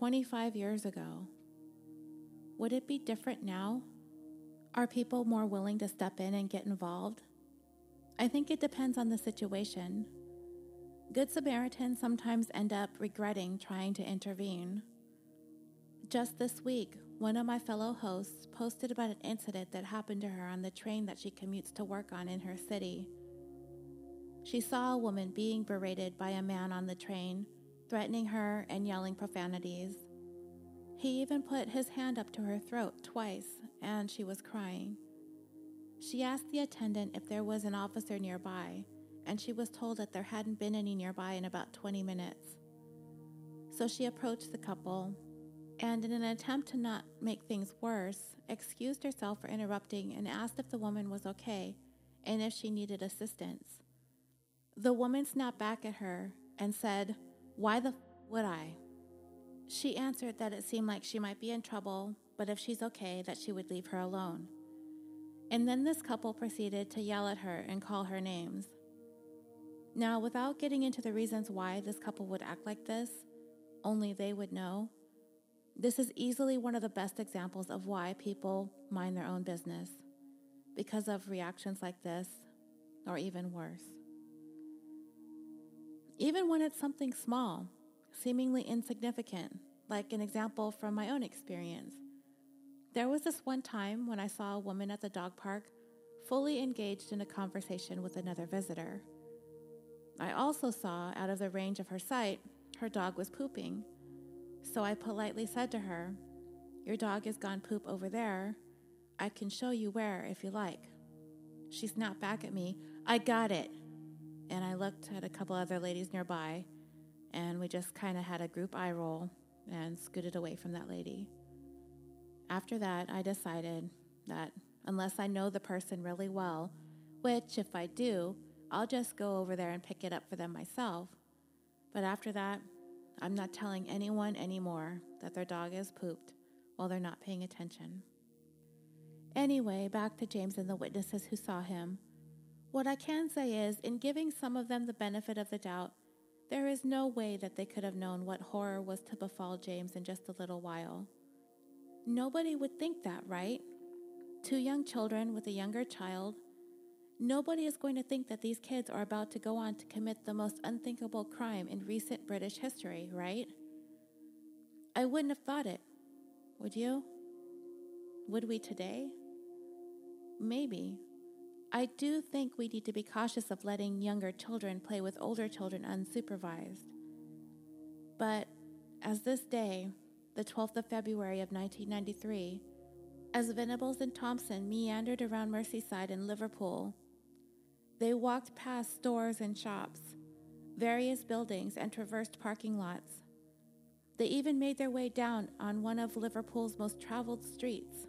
twenty-five years ago. Would it be different now? Are people more willing to step in and get involved? I think it depends on the situation. Good Samaritans sometimes end up regretting trying to intervene. Just this week, one of my fellow hosts posted about an incident that happened to her on the train that she commutes to work on in her city. She saw a woman being berated by a man on the train, threatening her and yelling profanities. He even put his hand up to her throat twice, and she was crying. She asked the attendant if there was an officer nearby, and she was told that there hadn't been any nearby in about twenty minutes. So she approached the couple, and in an attempt to not make things worse, excused herself for interrupting and asked if the woman was okay and if she needed assistance. The woman snapped back at her and said, "Why the f would I?" She answered that it seemed like she might be in trouble, but if she's okay, that she would leave her alone. And then this couple proceeded to yell at her and call her names. Now, without getting into the reasons why this couple would act like this, only they would know, this is easily one of the best examples of why people mind their own business, because of reactions like this, or even worse. Even when it's something small, seemingly insignificant, like an example from my own experience. There was this one time when I saw a woman at the dog park fully engaged in a conversation with another visitor. I also saw, out of the range of her sight, her dog was pooping. So I politely said to her, "Your dog has gone poop over there. I can show you where if you like." She snapped back at me, "I got it." And I looked at a couple other ladies nearby, and we just kind of had a group eye roll and scooted away from that lady. After that, I decided that unless I know the person really well, which if I do, I'll just go over there and pick it up for them myself. But after that, I'm not telling anyone anymore that their dog is pooped while they're not paying attention. Anyway, back to James and the witnesses who saw him. What I can say is, in giving some of them the benefit of the doubt, there is no way that they could have known what horror was to befall James in just a little while. Nobody would think that, right? Two young children with a younger child. Nobody is going to think that these kids are about to go on to commit the most unthinkable crime in recent British history, right? I wouldn't have thought it. Would you? Would we today? Maybe. I do think we need to be cautious of letting younger children play with older children unsupervised. But as this day, the twelfth of February of nineteen ninety-three, as Venables and Thompson meandered around Merseyside in Liverpool, they walked past stores and shops, various buildings, and traversed parking lots. They even made their way down on one of Liverpool's most traveled streets.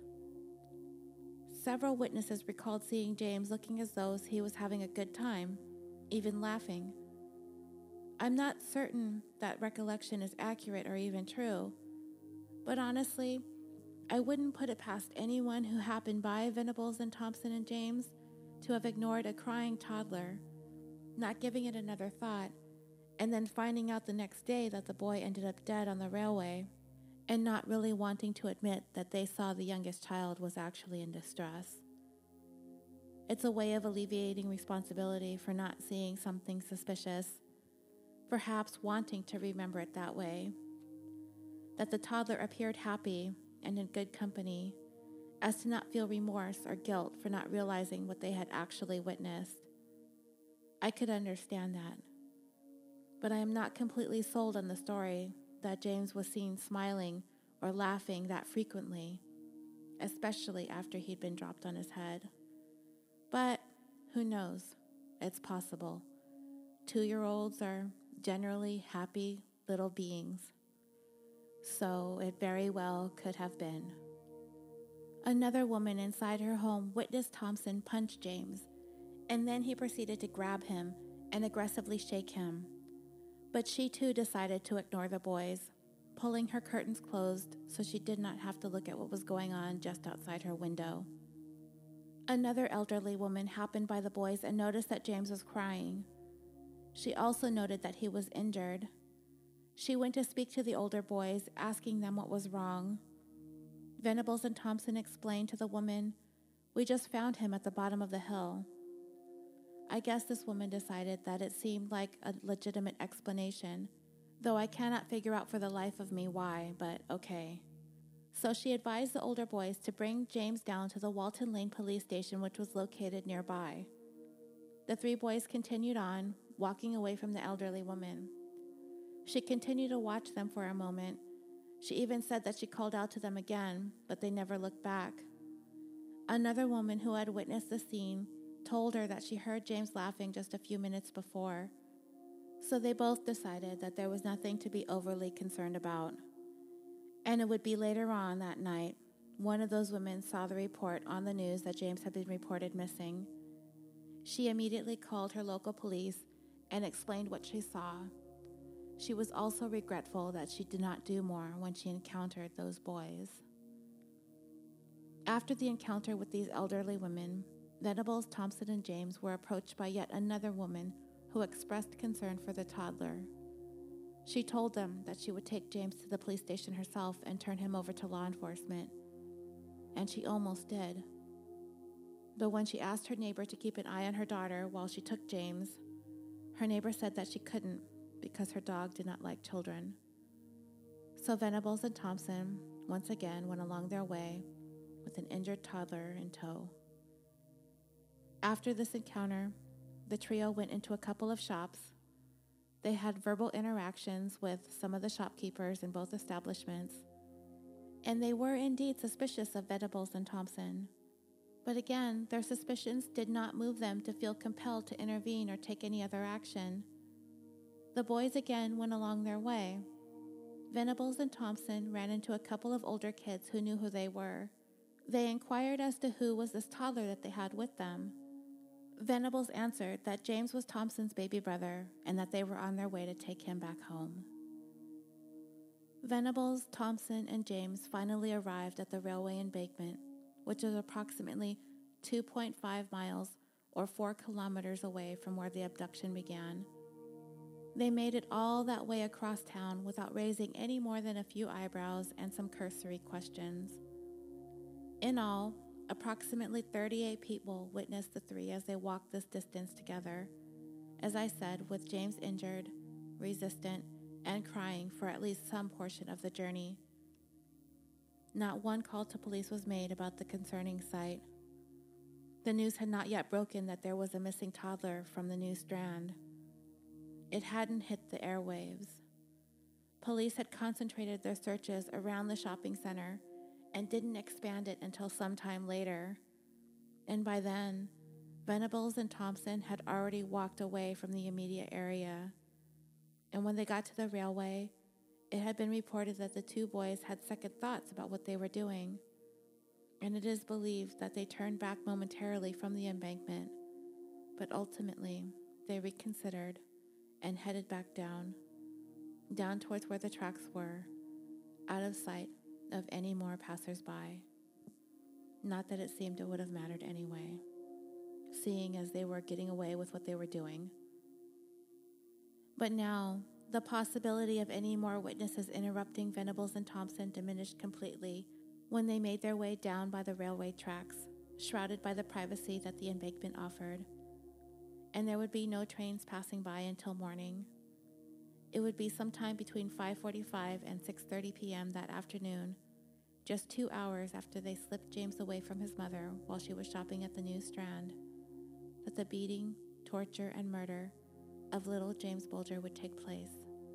Several witnesses recalled seeing James looking as though he was having a good time, even laughing. I'm not certain that recollection is accurate or even true, but honestly, I wouldn't put it past anyone who happened by Venables and Thompson and James to have ignored a crying toddler, not giving it another thought, and then finding out the next day that the boy ended up dead on the railway, and not really wanting to admit that they saw the youngest child was actually in distress. It's a way of alleviating responsibility for not seeing something suspicious, perhaps wanting to remember it that way. That the toddler appeared happy and in good company, as to not feel remorse or guilt for not realizing what they had actually witnessed. I could understand that. But I am not completely sold on the story that James was seen smiling or laughing that frequently, especially after he'd been dropped on his head. But who knows? It's possible. Two-year-olds are generally happy little beings. So it very well could have been. Another woman inside her home witnessed Thompson punch James, and then he proceeded to grab him and aggressively shake him. But she too decided to ignore the boys, pulling her curtains closed so she did not have to look at what was going on just outside her window. Another elderly woman happened by the boys and noticed that James was crying. She also noted that he was injured. She went to speak to the older boys, asking them what was wrong. Venables and Thompson explained to the woman, "We just found him at the bottom of the hill." I guess this woman decided that it seemed like a legitimate explanation, though I cannot figure out for the life of me why, but okay. So she advised the older boys to bring James down to the Walton Lane police station, which was located nearby. The three boys continued on, walking away from the elderly woman. She continued to watch them for a moment. She even said that she called out to them again, but they never looked back. Another woman who had witnessed the scene told her that she heard James laughing just a few minutes before, so they both decided that there was nothing to be overly concerned about. And it would be later on that night, one of those women saw the report on the news that James had been reported missing. She immediately called her local police and explained what she saw. She was also regretful that she did not do more when she encountered those boys. After the encounter with these elderly women, Venables, Thompson, and James were approached by yet another woman who expressed concern for the toddler. She told them that she would take James to the police station herself and turn him over to law enforcement. And she almost did. But when she asked her neighbor to keep an eye on her daughter while she took James, her neighbor said that she couldn't because her dog did not like children. So Venables and Thompson once again went along their way with an injured toddler in tow. After this encounter, the trio went into a couple of shops. They had verbal interactions with some of the shopkeepers in both establishments, and they were indeed suspicious of Venables and Thompson. But again, their suspicions did not move them to feel compelled to intervene or take any other action. The boys again went along their way. Venables and Thompson ran into a couple of older kids who knew who they were. They inquired as to who was this toddler that they had with them. Venables answered that James was Thompson's baby brother and that they were on their way to take him back home. Venables, Thompson, and James finally arrived at the railway embankment, which is approximately two point five miles or four kilometers away from where the abduction began. They made it all that way across town without raising any more than a few eyebrows and some cursory questions. In all, approximately thirty-eight people witnessed the three as they walked this distance together, as I said, with James injured, resistant, and crying for at least some portion of the journey. Not one call to police was made about the concerning sight. The news had not yet broken that there was a missing toddler from the New Strand. It hadn't hit the airwaves. Police had concentrated their searches around the shopping center and didn't expand it until sometime later. And by then, Venables and Thompson had already walked away from the immediate area. And when they got to the railway, it had been reported that the two boys had second thoughts about what they were doing. And it is believed that they turned back momentarily from the embankment, but ultimately they reconsidered and headed back down, down towards where the tracks were, out of sight of any more passers-by. Not that it seemed it would have mattered anyway, seeing as they were getting away with what they were doing. But now, the possibility of any more witnesses interrupting Venables and Thompson diminished completely when they made their way down by the railway tracks, shrouded by the privacy that the embankment offered. And there would be no trains passing by until morning. It would be sometime between five forty-five and six thirty p.m. that afternoon, just two hours after they slipped James away from his mother while she was shopping at the New Strand, that the beating, torture, and murder of little James Bulger would take place.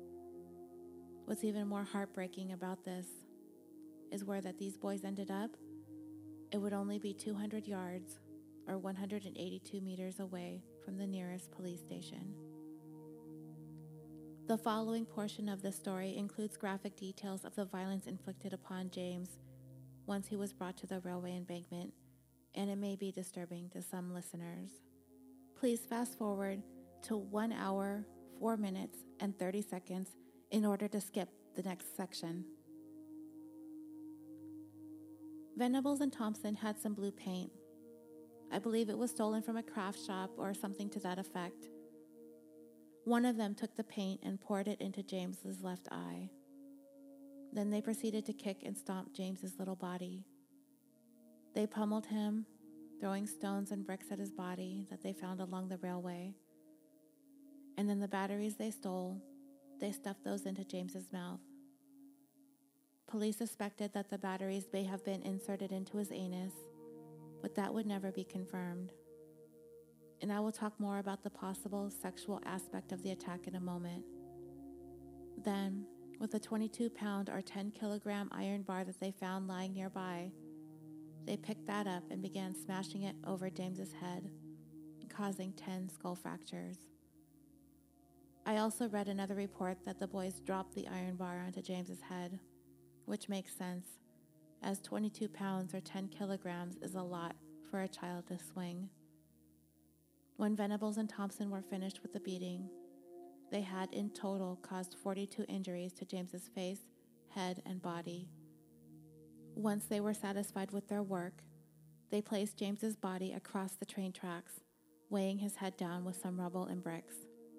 What's even more heartbreaking about this is where that these boys ended up. It would only be two hundred yards or one hundred eighty-two meters away from the nearest police station. The following portion of the story includes graphic details of the violence inflicted upon James once he was brought to the railway embankment, and it may be disturbing to some listeners. Please fast forward to one hour, four minutes, and thirty seconds in order to skip the next section. Venables and Thompson had some blue paint. I believe it was stolen from a craft shop or something to that effect. One of them took the paint and poured it into James's left eye. Then they proceeded to kick and stomp James's little body. They pummeled him, throwing stones and bricks at his body that they found along the railway. And then the batteries they stole, they stuffed those into James's mouth. Police suspected that the batteries may have been inserted into his anus, but that would never be confirmed. And I will talk more about the possible sexual aspect of the attack in a moment. Then, with a twenty-two pound or ten kilogram iron bar that they found lying nearby, they picked that up and began smashing it over James's head, causing ten skull fractures. I also read another report that the boys dropped the iron bar onto James's head, which makes sense, as twenty-two pounds or ten kilograms is a lot for a child to swing. When Venables and Thompson were finished with the beating, they had in total caused forty-two injuries to James's face, head, and body. Once they were satisfied with their work, they placed James's body across the train tracks, weighing his head down with some rubble and bricks.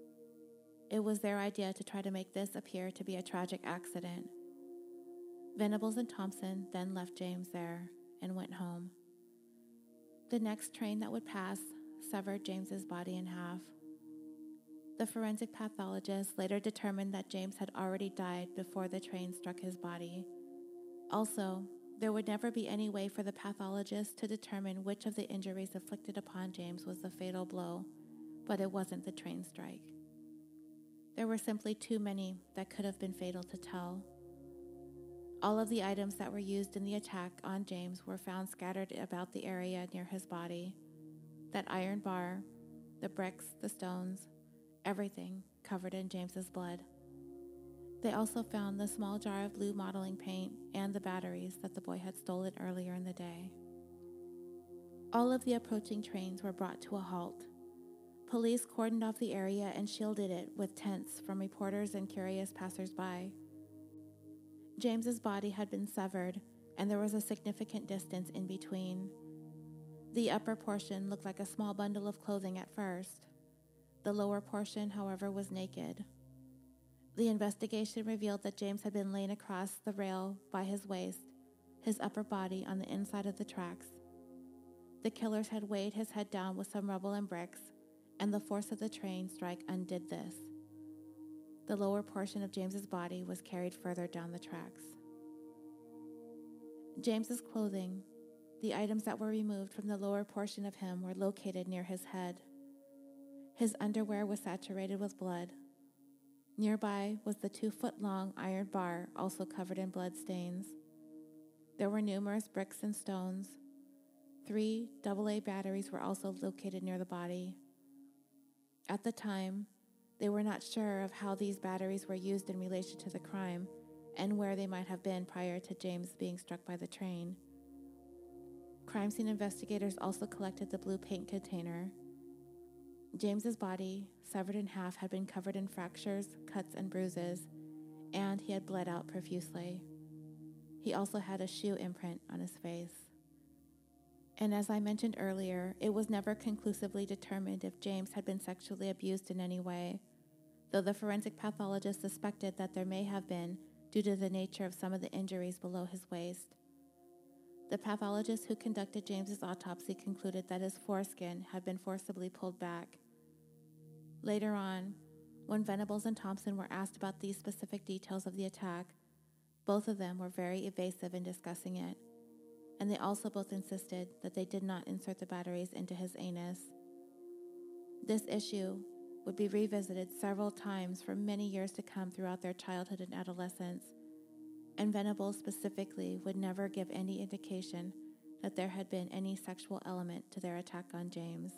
It was their idea to try to make this appear to be a tragic accident. Venables and Thompson then left James there and went home. The next train that would pass severed James's body in half. The forensic pathologist later determined that James had already died before the train struck his body. Also, there would never be any way for the pathologist to determine which of the injuries inflicted upon James was the fatal blow, but it wasn't the train strike. There were simply too many that could have been fatal to tell. All of the items that were used in the attack on James were found scattered about the area near his body. That iron bar, the bricks, the stones, everything covered in James's blood. They also found the small jar of blue modeling paint and the batteries that the boy had stolen earlier in the day. All of the approaching trains were brought to a halt. Police cordoned off the area and shielded it with tents from reporters and curious passers-by. James's body had been severed, and there was a significant distance in between. The upper portion looked like a small bundle of clothing at first. The lower portion, however, was naked. The investigation revealed that James had been laid across the rail by his waist, his upper body on the inside of the tracks. The killers had weighed his head down with some rubble and bricks, and the force of the train strike undid this. The lower portion of James's body was carried further down the tracks. James's clothing, the items that were removed from the lower portion of him, were located near his head. His underwear was saturated with blood. Nearby was the two-foot-long iron bar, also covered in blood stains. There were numerous bricks and stones. Three double A batteries were also located near the body. At the time, they were not sure of how these batteries were used in relation to the crime and where they might have been prior to James being struck by the train. Crime scene investigators also collected the blue paint container. James's body, severed in half, had been covered in fractures, cuts, and bruises, and he had bled out profusely. He also had a shoe imprint on his face. And as I mentioned earlier, it was never conclusively determined if James had been sexually abused in any way, though the forensic pathologist suspected that there may have been due to the nature of some of the injuries below his waist. The pathologist who conducted James's autopsy concluded that his foreskin had been forcibly pulled back. Later on, when Venables and Thompson were asked about these specific details of the attack, both of them were very evasive in discussing it, and they also both insisted that they did not insert the batteries into his anus. This issue would be revisited several times for many years to come throughout their childhood and adolescence, and Venables specifically would never give any indication that there had been any sexual element to their attack on James.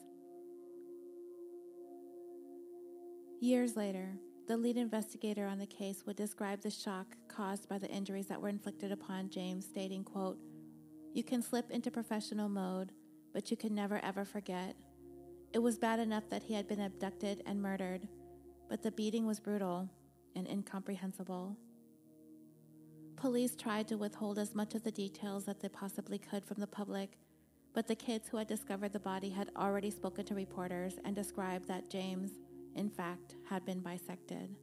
Years later, the lead investigator on the case would describe the shock caused by the injuries that were inflicted upon James, stating, quote, "You can slip into professional mode, but you can never ever forget. It was bad enough that he had been abducted and murdered, but the beating was brutal and incomprehensible." Police tried to withhold as much of the details that they possibly could from the public, but the kids who had discovered the body had already spoken to reporters and described that James, in fact, had been bisected.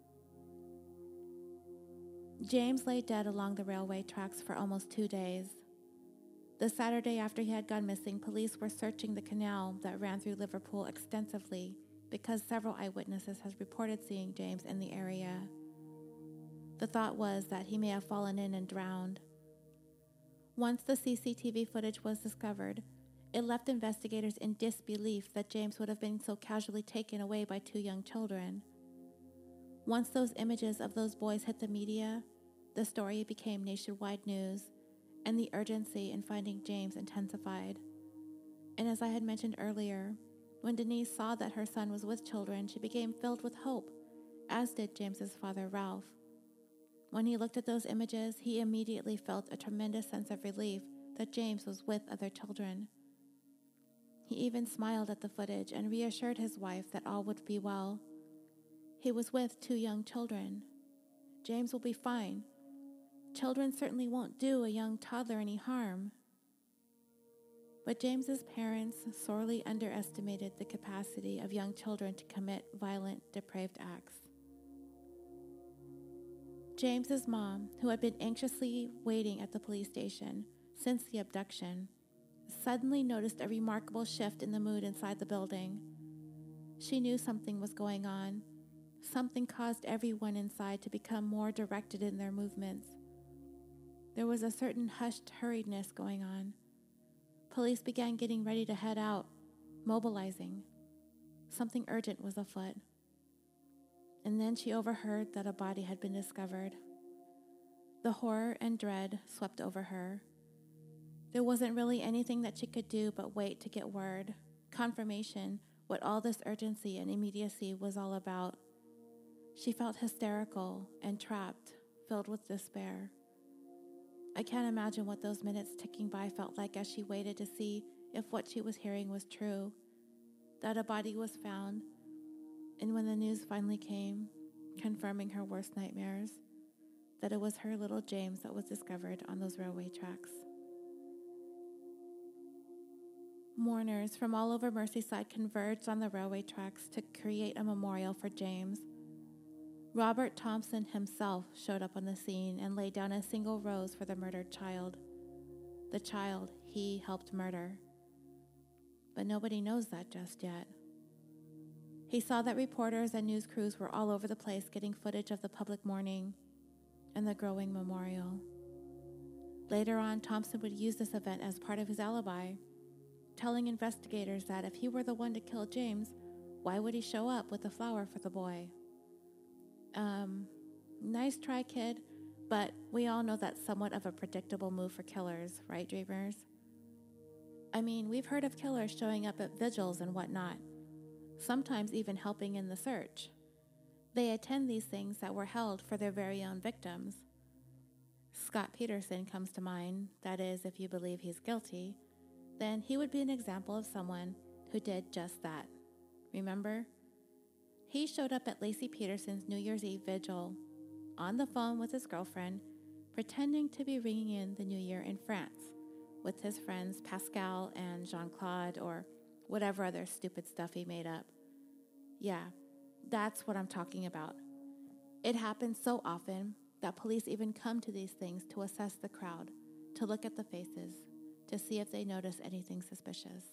James lay dead along the railway tracks for almost two days. The Saturday after he had gone missing, police were searching the canal that ran through Liverpool extensively because several eyewitnesses had reported seeing James in the area. The thought was that he may have fallen in and drowned. Once the C C T V footage was discovered, it left investigators in disbelief that James would have been so casually taken away by two young children. Once those images of those boys hit the media, the story became nationwide news, and the urgency in finding James intensified. And as I had mentioned earlier, when Denise saw that her son was with children, she became filled with hope, as did James's father, Ralph. When he looked at those images, he immediately felt a tremendous sense of relief that James was with other children. He even smiled at the footage and reassured his wife that all would be well. He was with two young children. James will be fine. Children certainly won't do a young toddler any harm. But James's parents sorely underestimated the capacity of young children to commit violent, depraved acts. James's mom, who had been anxiously waiting at the police station since the abduction, suddenly noticed a remarkable shift in the mood inside the building. She knew something was going on. Something caused everyone inside to become more directed in their movements. There was a certain hushed hurriedness going on. Police began getting ready to head out, mobilizing. Something urgent was afoot. And then she overheard that a body had been discovered. The horror and dread swept over her. There wasn't really anything that she could do but wait to get word, confirmation, what all this urgency and immediacy was all about. She felt hysterical and trapped, filled with despair. I can't imagine what those minutes ticking by felt like as she waited to see if what she was hearing was true, that a body was found, and when the news finally came, confirming her worst nightmares, that it was her little James that was discovered on those railway tracks. Mourners from all over Merseyside converged on the railway tracks to create a memorial for James. Robert Thompson himself showed up on the scene and laid down a single rose for the murdered child, the child he helped murder. But nobody knows that just yet. He saw that reporters and news crews were all over the place getting footage of the public mourning and the growing memorial. Later on, Thompson would use this event as part of his alibi, telling investigators that if he were the one to kill James, why would he show up with a flower for the boy? Um, nice try, kid, but we all know that's somewhat of a predictable move for killers, right, dreamers? I mean, we've heard of killers showing up at vigils and whatnot, sometimes even helping in the search. They attend these things that were held for their very own victims. Scott Peterson comes to mind. That is, if you believe he's guilty, then he would be an example of someone who did just that. Remember? He showed up at Lacey Peterson's New Year's Eve vigil, on the phone with his girlfriend, pretending to be ringing in the New Year in France, with his friends Pascal and Jean-Claude, or whatever other stupid stuff he made up. Yeah, that's what I'm talking about. It happens so often that police even come to these things to assess the crowd, to look at the faces, to see if they notice anything suspicious.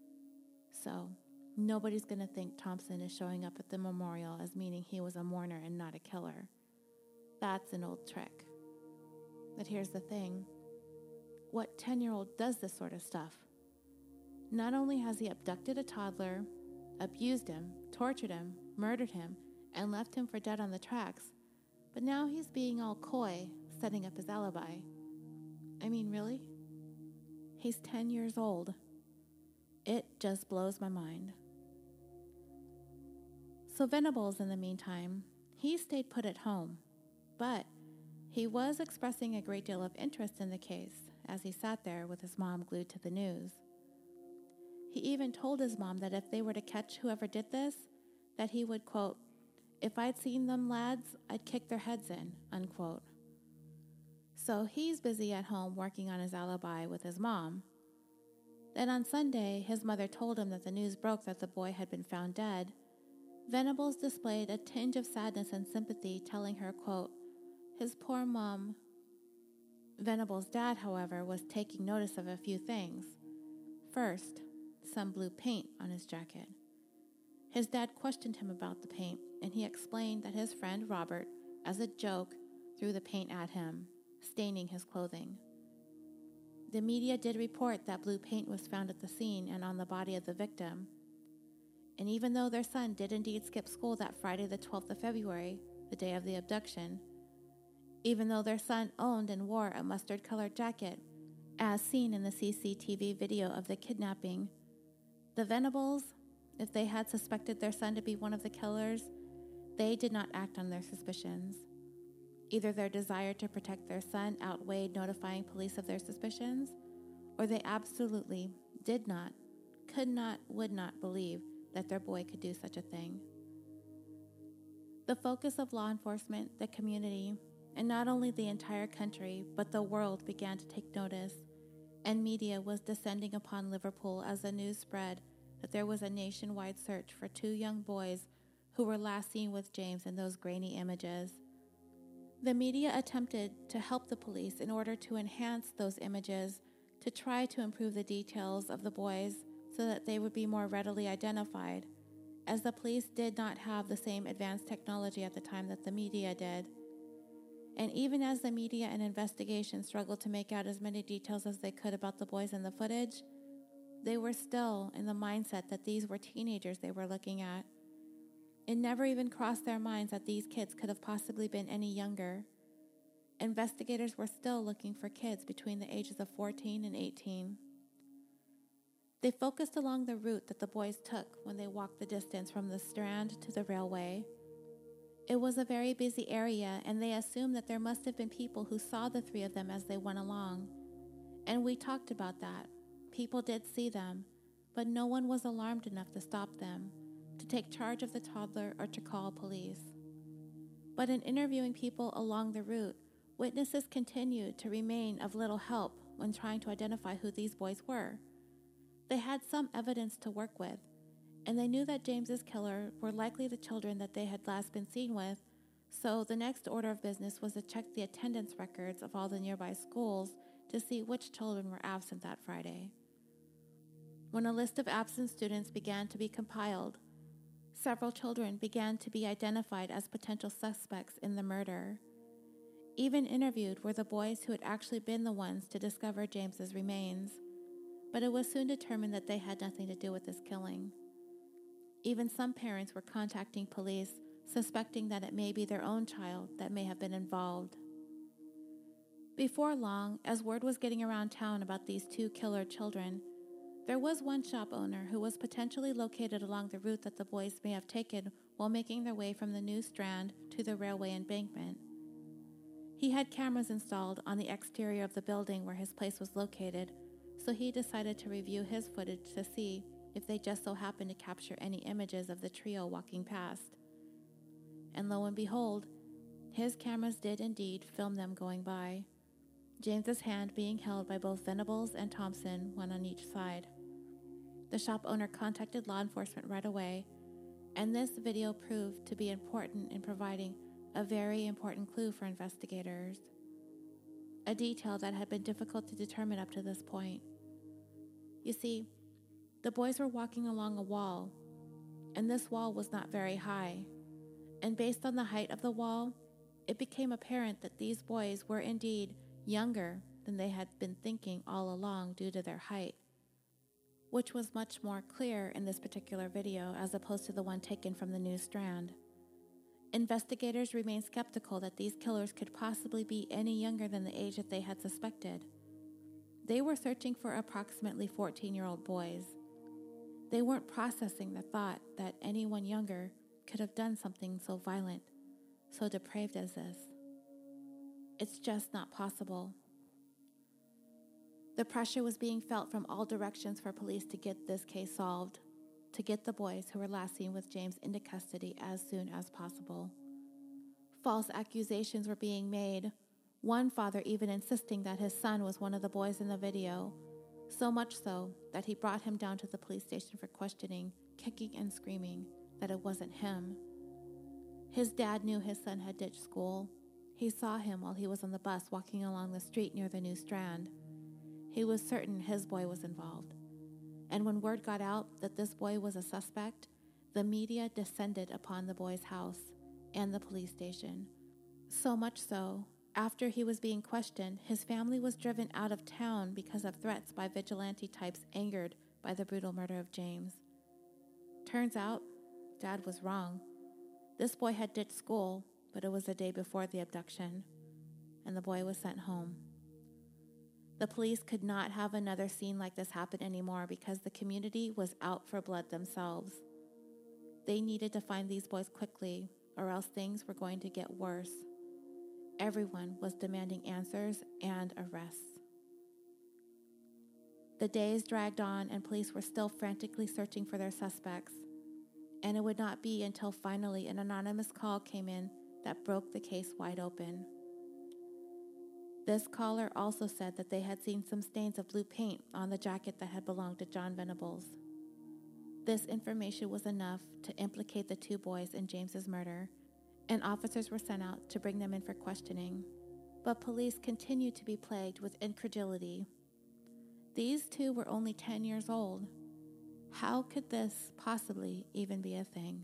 So, nobody's going to think Thompson is showing up at the memorial as meaning he was a mourner and not a killer. That's an old trick. But here's the thing. What ten-year-old does this sort of stuff? Not only has he abducted a toddler, abused him, tortured him, murdered him, and left him for dead on the tracks, but now he's being all coy, setting up his alibi. I mean, really? He's ten years old. It just blows my mind. So Venables, in the meantime, he stayed put at home, but he was expressing a great deal of interest in the case as he sat there with his mom glued to the news. He even told his mom that if they were to catch whoever did this, that he would, quote, "If I'd seen them lads, I'd kick their heads in," unquote. So he's busy at home working on his alibi with his mom. Then on Sunday, his mother told him that the news broke that the boy had been found dead, Venables displayed a tinge of sadness and sympathy, telling her, quote, his poor mom. Venables' dad, however, was taking notice of a few things. First, some blue paint on his jacket. His dad questioned him about the paint, and he explained that his friend Robert, as a joke, threw the paint at him, staining his clothing. The media did report that blue paint was found at the scene and on the body of the victim. And even though their son did indeed skip school that Friday the twelfth of February, the day of the abduction, even though their son owned and wore a mustard-colored jacket, as seen in the C C T V video of the kidnapping, the Venables, if they had suspected their son to be one of the killers, they did not act on their suspicions. Either their desire to protect their son outweighed notifying police of their suspicions, or they absolutely did not, could not, would not believe that their boy could do such a thing. The focus of law enforcement, the community, and not only the entire country, but the world began to take notice, and media was descending upon Liverpool as the news spread that there was a nationwide search for two young boys who were last seen with James in those grainy images. The media attempted to help the police in order to enhance those images, to try to improve the details of the boys so that they would be more readily identified, as the police did not have the same advanced technology at the time that the media did. And even as the media and investigation struggled to make out as many details as they could about the boys in the footage, they were still in the mindset that these were teenagers they were looking at. It never even crossed their minds that these kids could have possibly been any younger. Investigators were still looking for kids between the ages of fourteen and eighteen. They focused along the route that the boys took when they walked the distance from the Strand to the railway. It was a very busy area, and they assumed that there must have been people who saw the three of them as they went along. And we talked about that. People did see them, but no one was alarmed enough to stop them, to take charge of the toddler, or to call police. But in interviewing people along the route, witnesses continued to remain of little help when trying to identify who these boys were. They had some evidence to work with, and they knew that James's killer were likely the children that they had last been seen with, so the next order of business was to check the attendance records of all the nearby schools to see which children were absent that Friday. When a list of absent students began to be compiled, several children began to be identified as potential suspects in the murder. Even interviewed were the boys who had actually been the ones to discover James's remains, but it was soon determined that they had nothing to do with this killing. Even some parents were contacting police, suspecting that it may be their own child that may have been involved. Before long, as word was getting around town about these two killer children, there was one shop owner who was potentially located along the route that the boys may have taken while making their way from the New Strand to the railway embankment. He had cameras installed on the exterior of the building where his place was located, so he decided to review his footage to see if they just so happened to capture any images of the trio walking past. And lo and behold, his cameras did indeed film them going by, James's hand being held by both Venables and Thompson, one on each side. The shop owner contacted law enforcement right away, and this video proved to be important in providing a very important clue for investigators, a detail that had been difficult to determine up to this point. You see, the boys were walking along a wall, and this wall was not very high, and based on the height of the wall, it became apparent that these boys were indeed younger than they had been thinking all along due to their height, which was much more clear in this particular video as opposed to the one taken from the New Strand. Investigators remained skeptical that these killers could possibly be any younger than the age that they had suspected. They were searching for approximately fourteen-year-old boys. They weren't processing the thought that anyone younger could have done something so violent, so depraved as this. It's just not possible. The pressure was being felt from all directions for police to get this case solved, to get the boys who were last seen with James into custody as soon as possible. False accusations were being made, one father even insisting that his son was one of the boys in the video, so much so that he brought him down to the police station for questioning, kicking and screaming, that it wasn't him. His dad knew his son had ditched school. He saw him while he was on the bus walking along the street near the New Strand. He was certain his boy was involved. And when word got out that this boy was a suspect, the media descended upon the boy's house and the police station. So much so, after he was being questioned, his family was driven out of town because of threats by vigilante types angered by the brutal murder of James. Turns out, Dad was wrong. This boy had ditched school, but it was the day before the abduction, and the boy was sent home. The police could not have another scene like this happen anymore because the community was out for blood themselves. They needed to find these boys quickly, or else things were going to get worse. Everyone was demanding answers and arrests. The days dragged on and police were still frantically searching for their suspects, and it would not be until finally an anonymous call came in that broke the case wide open. This caller also said that they had seen some stains of blue paint on the jacket that had belonged to John Venables. This information was enough to implicate the two boys in James's murder, and officers were sent out to bring them in for questioning. But police continued to be plagued with incredulity. These two were only ten years old. How could this possibly even be a thing?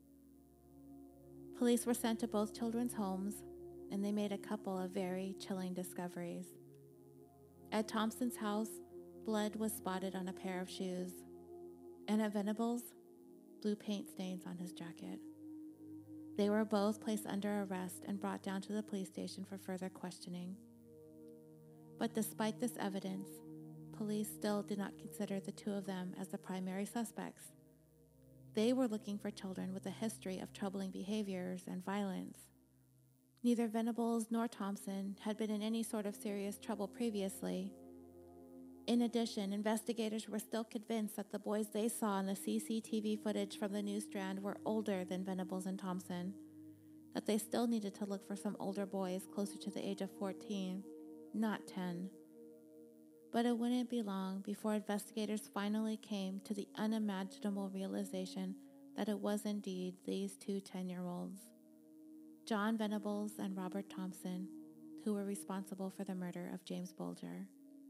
Police were sent to both children's homes, and they made a couple of very chilling discoveries. At Thompson's house, blood was spotted on a pair of shoes, and at Venables, blue paint stains on his jacket. They were both placed under arrest and brought down to the police station for further questioning. But despite this evidence, police still did not consider the two of them as the primary suspects. They were looking for children with a history of troubling behaviors and violence. Neither Venables nor Thompson had been in any sort of serious trouble previously. In addition, investigators were still convinced that the boys they saw in the C C T V footage from the New Strand were older than Venables and Thompson, that they still needed to look for some older boys closer to the age of fourteen, not ten. But it wouldn't be long before investigators finally came to the unimaginable realization that it was indeed these two ten-year-olds, John Venables and Robert Thompson, who were responsible for the murder of James Bulger.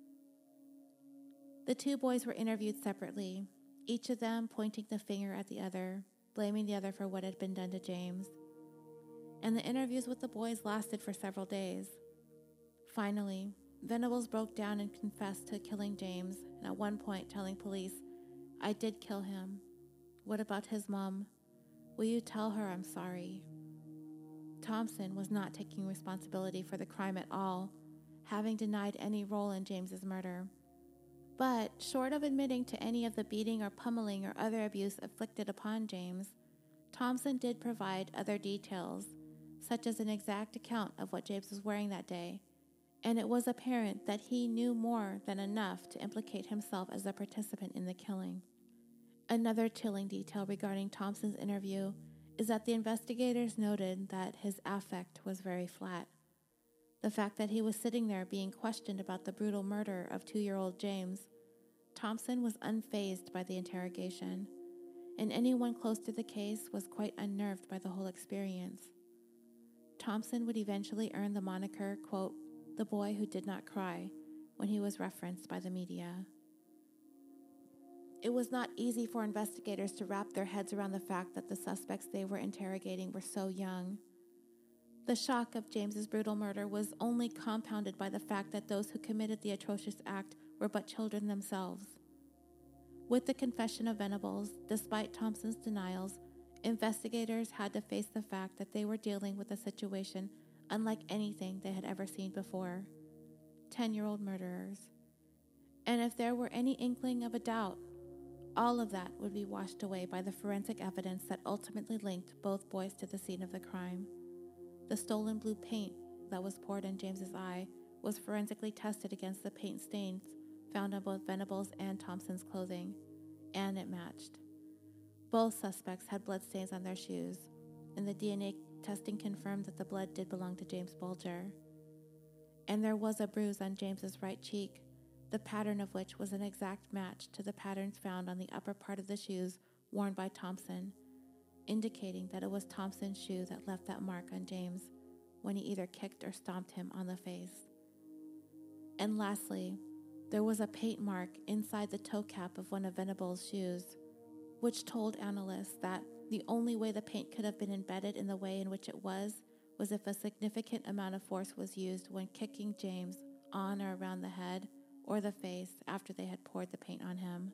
The two boys were interviewed separately, each of them pointing the finger at the other, blaming the other for what had been done to James. And the interviews with the boys lasted for several days. Finally, Venables broke down and confessed to killing James, and at one point telling police, "I did kill him. What about his mom? Will you tell her I'm sorry?" Thompson was not taking responsibility for the crime at all, having denied any role in James's murder. But, short of admitting to any of the beating or pummeling or other abuse inflicted upon James, Thompson did provide other details, such as an exact account of what James was wearing that day, and it was apparent that he knew more than enough to implicate himself as a participant in the killing. Another chilling detail regarding Thompson's interview is that the investigators noted that his affect was very flat. The fact that he was sitting there being questioned about the brutal murder of two-year-old James, Thompson was unfazed by the interrogation, and anyone close to the case was quite unnerved by the whole experience. Thompson would eventually earn the moniker, quote, "the boy who did not cry," when he was referenced by the media. It was not easy for investigators to wrap their heads around the fact that the suspects they were interrogating were so young. The shock of James's brutal murder was only compounded by the fact that those who committed the atrocious act were but children themselves. With the confession of Venables, despite Thompson's denials, investigators had to face the fact that they were dealing with a situation unlike anything they had ever seen before. Ten-year-old murderers. And if there were any inkling of a doubt, all of that would be washed away by the forensic evidence that ultimately linked both boys to the scene of the crime. The stolen blue paint that was poured in James's eye was forensically tested against the paint stains found on both Venables and Thompson's clothing, and it matched. Both suspects had bloodstains on their shoes, and the D N A testing confirmed that the blood did belong to James Bulger. And there was a bruise on James's right cheek, the pattern of which was an exact match to the patterns found on the upper part of the shoes worn by Thompson, indicating that it was Thompson's shoe that left that mark on James when he either kicked or stomped him on the face. And lastly, there was a paint mark inside the toe cap of one of Venables' shoes, which told analysts that the only way the paint could have been embedded in the way in which it was was if a significant amount of force was used when kicking James on or around the head or the face after they had poured the paint on him.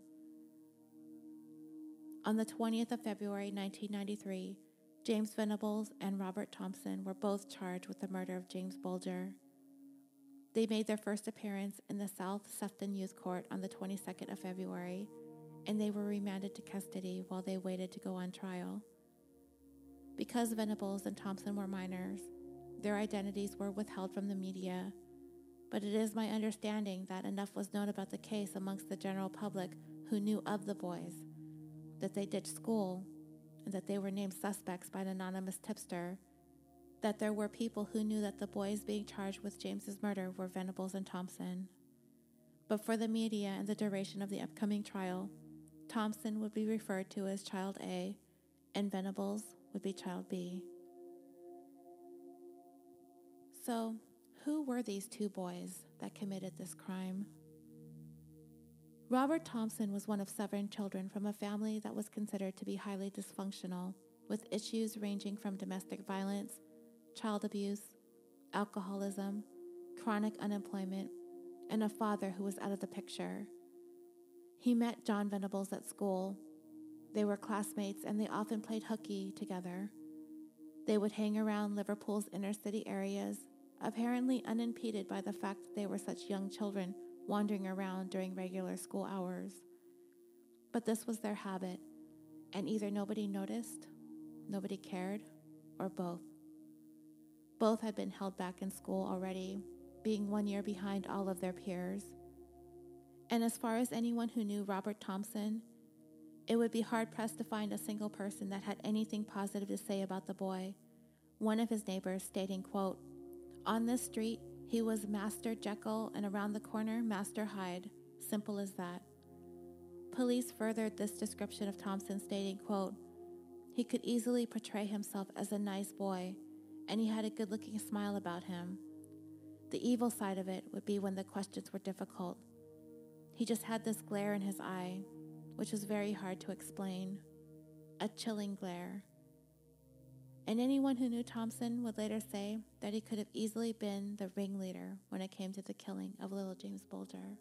On the twentieth of February nineteen ninety-three, James Venables and Robert Thompson were both charged with the murder of James Bulger. They made their first appearance in the South Sefton Youth Court on the twenty-second of February, and they were remanded to custody while they waited to go on trial. Because Venables and Thompson were minors, their identities were withheld from the media, but it is my understanding that enough was known about the case amongst the general public who knew of the boys, that they ditched school, and that they were named suspects by an anonymous tipster, that there were people who knew that the boys being charged with James's murder were Venables and Thompson. But for the media and the duration of the upcoming trial, Thompson would be referred to as Child A, and Venables would be Child B. So, who were these two boys that committed this crime? Robert Thompson was one of seven children from a family that was considered to be highly dysfunctional, with issues ranging from domestic violence, child abuse, alcoholism, chronic unemployment, and a father who was out of the picture. He met John Venables at school. They were classmates and they often played hooky together. They would hang around Liverpool's inner city areas, apparently unimpeded by the fact that they were such young children wandering around during regular school hours. But this was their habit, and either nobody noticed, nobody cared, or both. Both had been held back in school already, being one year behind all of their peers. And as far as anyone who knew Robert Thompson, it would be hard-pressed to find a single person that had anything positive to say about the boy, one of his neighbors stating, quote, "On this street, he was Master Jekyll, and around the corner, Master Hyde. Simple as that." Police furthered this description of Thompson, stating, quote, "He could easily portray himself as a nice boy, and he had a good-looking smile about him. The evil side of it would be when the questions were difficult. He just had this glare in his eye, which was very hard to explain. A chilling glare." And anyone who knew Thompson would later say that he could have easily been the ringleader when it came to the killing of little James Bulger.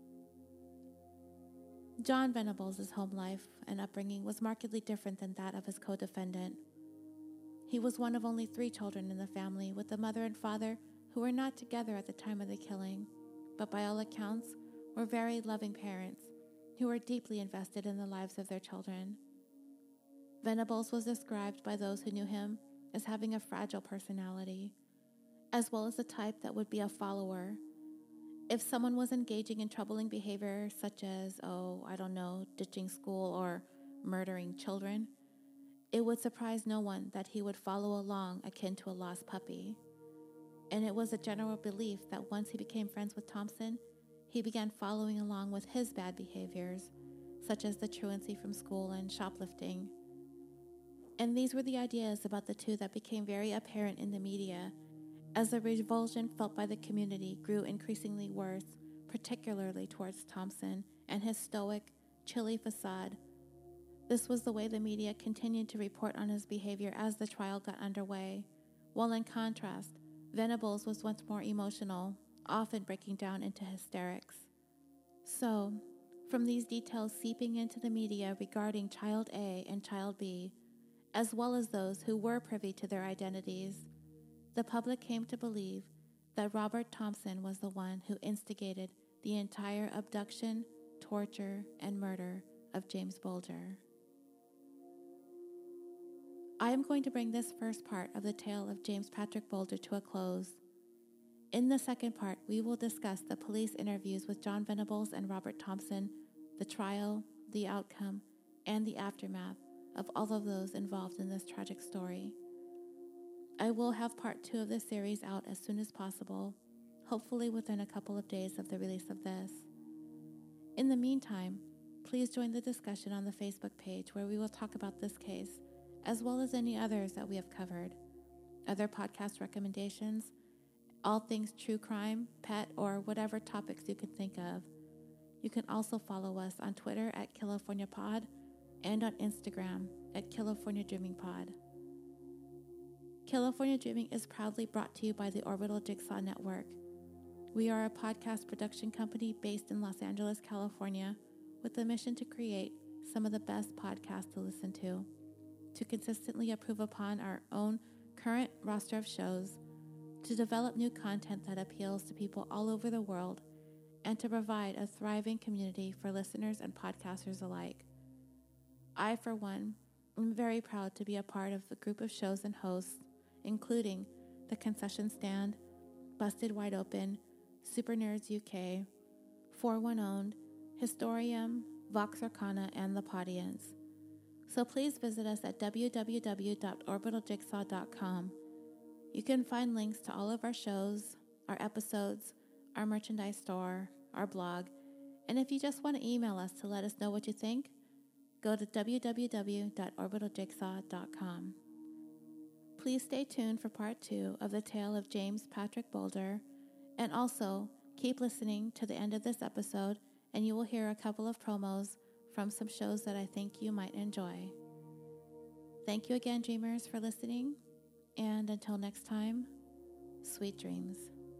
John Venables' home life and upbringing was markedly different than that of his co-defendant. He was one of only three children in the family, with a mother and father who were not together at the time of the killing, but by all accounts were very loving parents who were deeply invested in the lives of their children. Venables was described by those who knew him as having a fragile personality, as well as a type that would be a follower. If someone was engaging in troubling behavior such as, oh, I don't know, ditching school or murdering children, it would surprise no one that he would follow along akin to a lost puppy. And it was a general belief that once he became friends with Thompson, he began following along with his bad behaviors, such as the truancy from school and shoplifting. And these were the ideas about the two that became very apparent in the media, as the revulsion felt by the community grew increasingly worse, particularly towards Thompson and his stoic, chilly facade. This was the way the media continued to report on his behavior as the trial got underway, while in contrast, Venables was once more emotional, often breaking down into hysterics. So, from these details seeping into the media regarding Child A and Child B, as well as those who were privy to their identities, the public came to believe that Robert Thompson was the one who instigated the entire abduction, torture, and murder of James Bulger. I am going to bring this first part of the tale of James Patrick Bulger to a close. In the second part, we will discuss the police interviews with John Venables and Robert Thompson, the trial, the outcome, and the aftermath of all of those involved in this tragic story. I will have part two of this series out as soon as possible, hopefully within a couple of days of the release of this. In the meantime, please join the discussion on the Facebook page where we will talk about this case as well as any others that we have covered, other podcast recommendations, all things true crime, pet, or whatever topics you can think of. You can also follow us on Twitter at California Pod and on Instagram at California Dreaming Pod. California Dreaming is proudly brought to you by the Orbital Jigsaw Network. We are a podcast production company based in Los Angeles, California, with the mission to create some of the best podcasts to listen to, to consistently improve upon our own current roster of shows, to develop new content that appeals to people all over the world, and to provide a thriving community for listeners and podcasters alike. I, for one, am very proud to be a part of the group of shows and hosts, including The Concession Stand, Busted Wide Open, Super Nerds U K, four one Owned, Historium, Vox Arcana, and The Podience. So please visit us at w w w dot orbital jigsaw dot com. You can find links to all of our shows, our episodes, our merchandise store, our blog, and if you just want to email us to let us know what you think, go to w w w dot orbital jigsaw dot com. Please stay tuned for part two of the tale of James Patrick Boulder, and also keep listening to the end of this episode and you will hear a couple of promos from some shows that I think you might enjoy. Thank you again, dreamers, for listening, and until next time, sweet dreams.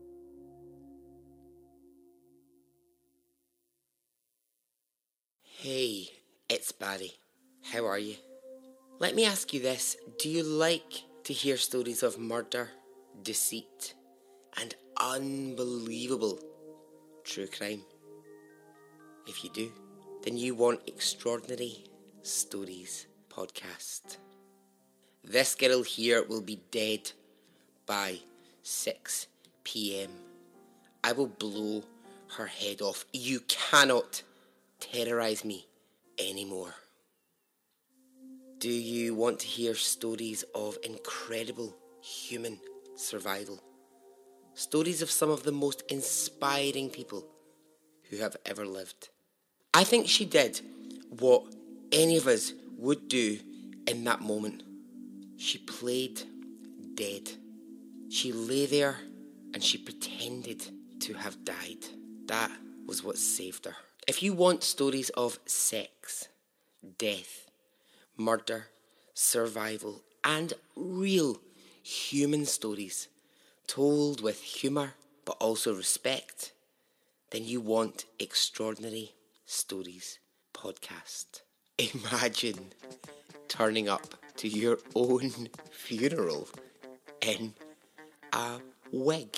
Hey, it's Barry. How are you? Let me ask you this. Do you like to hear stories of murder, deceit, and unbelievable true crime? If you do, then you want Extraordinary Stories podcast. This girl here will be dead by six p.m. I will blow her head off. You cannot terrorise me anymore. Do you want to hear stories of incredible human survival? Stories of some of the most inspiring people who have ever lived. I think she did what any of us would do in that moment. She played dead. She lay there and she pretended to have died. That was what saved her. If you want stories of sex, death, murder, survival, and real human stories told with humour but also respect, then you want Extraordinary Stories podcast. Imagine turning up to your own funeral in a wig.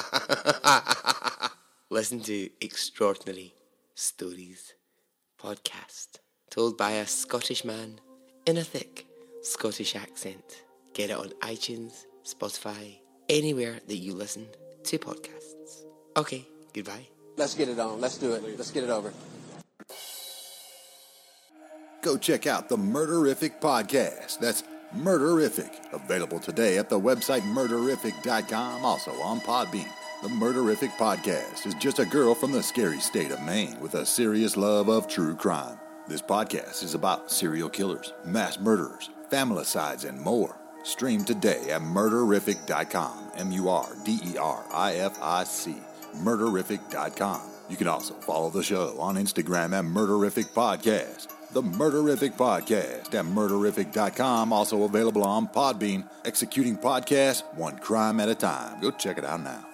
Listen to Extraordinary Stories podcast, told by a Scottish man in a thick Scottish accent. Get it on iTunes, Spotify, anywhere that you listen to podcasts. Okay, goodbye. Let's get it on. Let's do it. Let's get it over. Go check out the Murderific podcast. That's Murderific. Available today at the website murderific dot com, also on Podbean. The Murderific podcast is just a girl from the scary state of Maine with a serious love of true crime. This podcast is about serial killers, mass murderers, familicides, and more. Stream today at murderific dot com. M U R D E R I F I C. murderific dot com. You can also follow the show on Instagram at Murderific Podcast. The Murderific Podcast at murderific dot com, also available on Podbean. Executing podcasts one crime at a time. Go check it out now.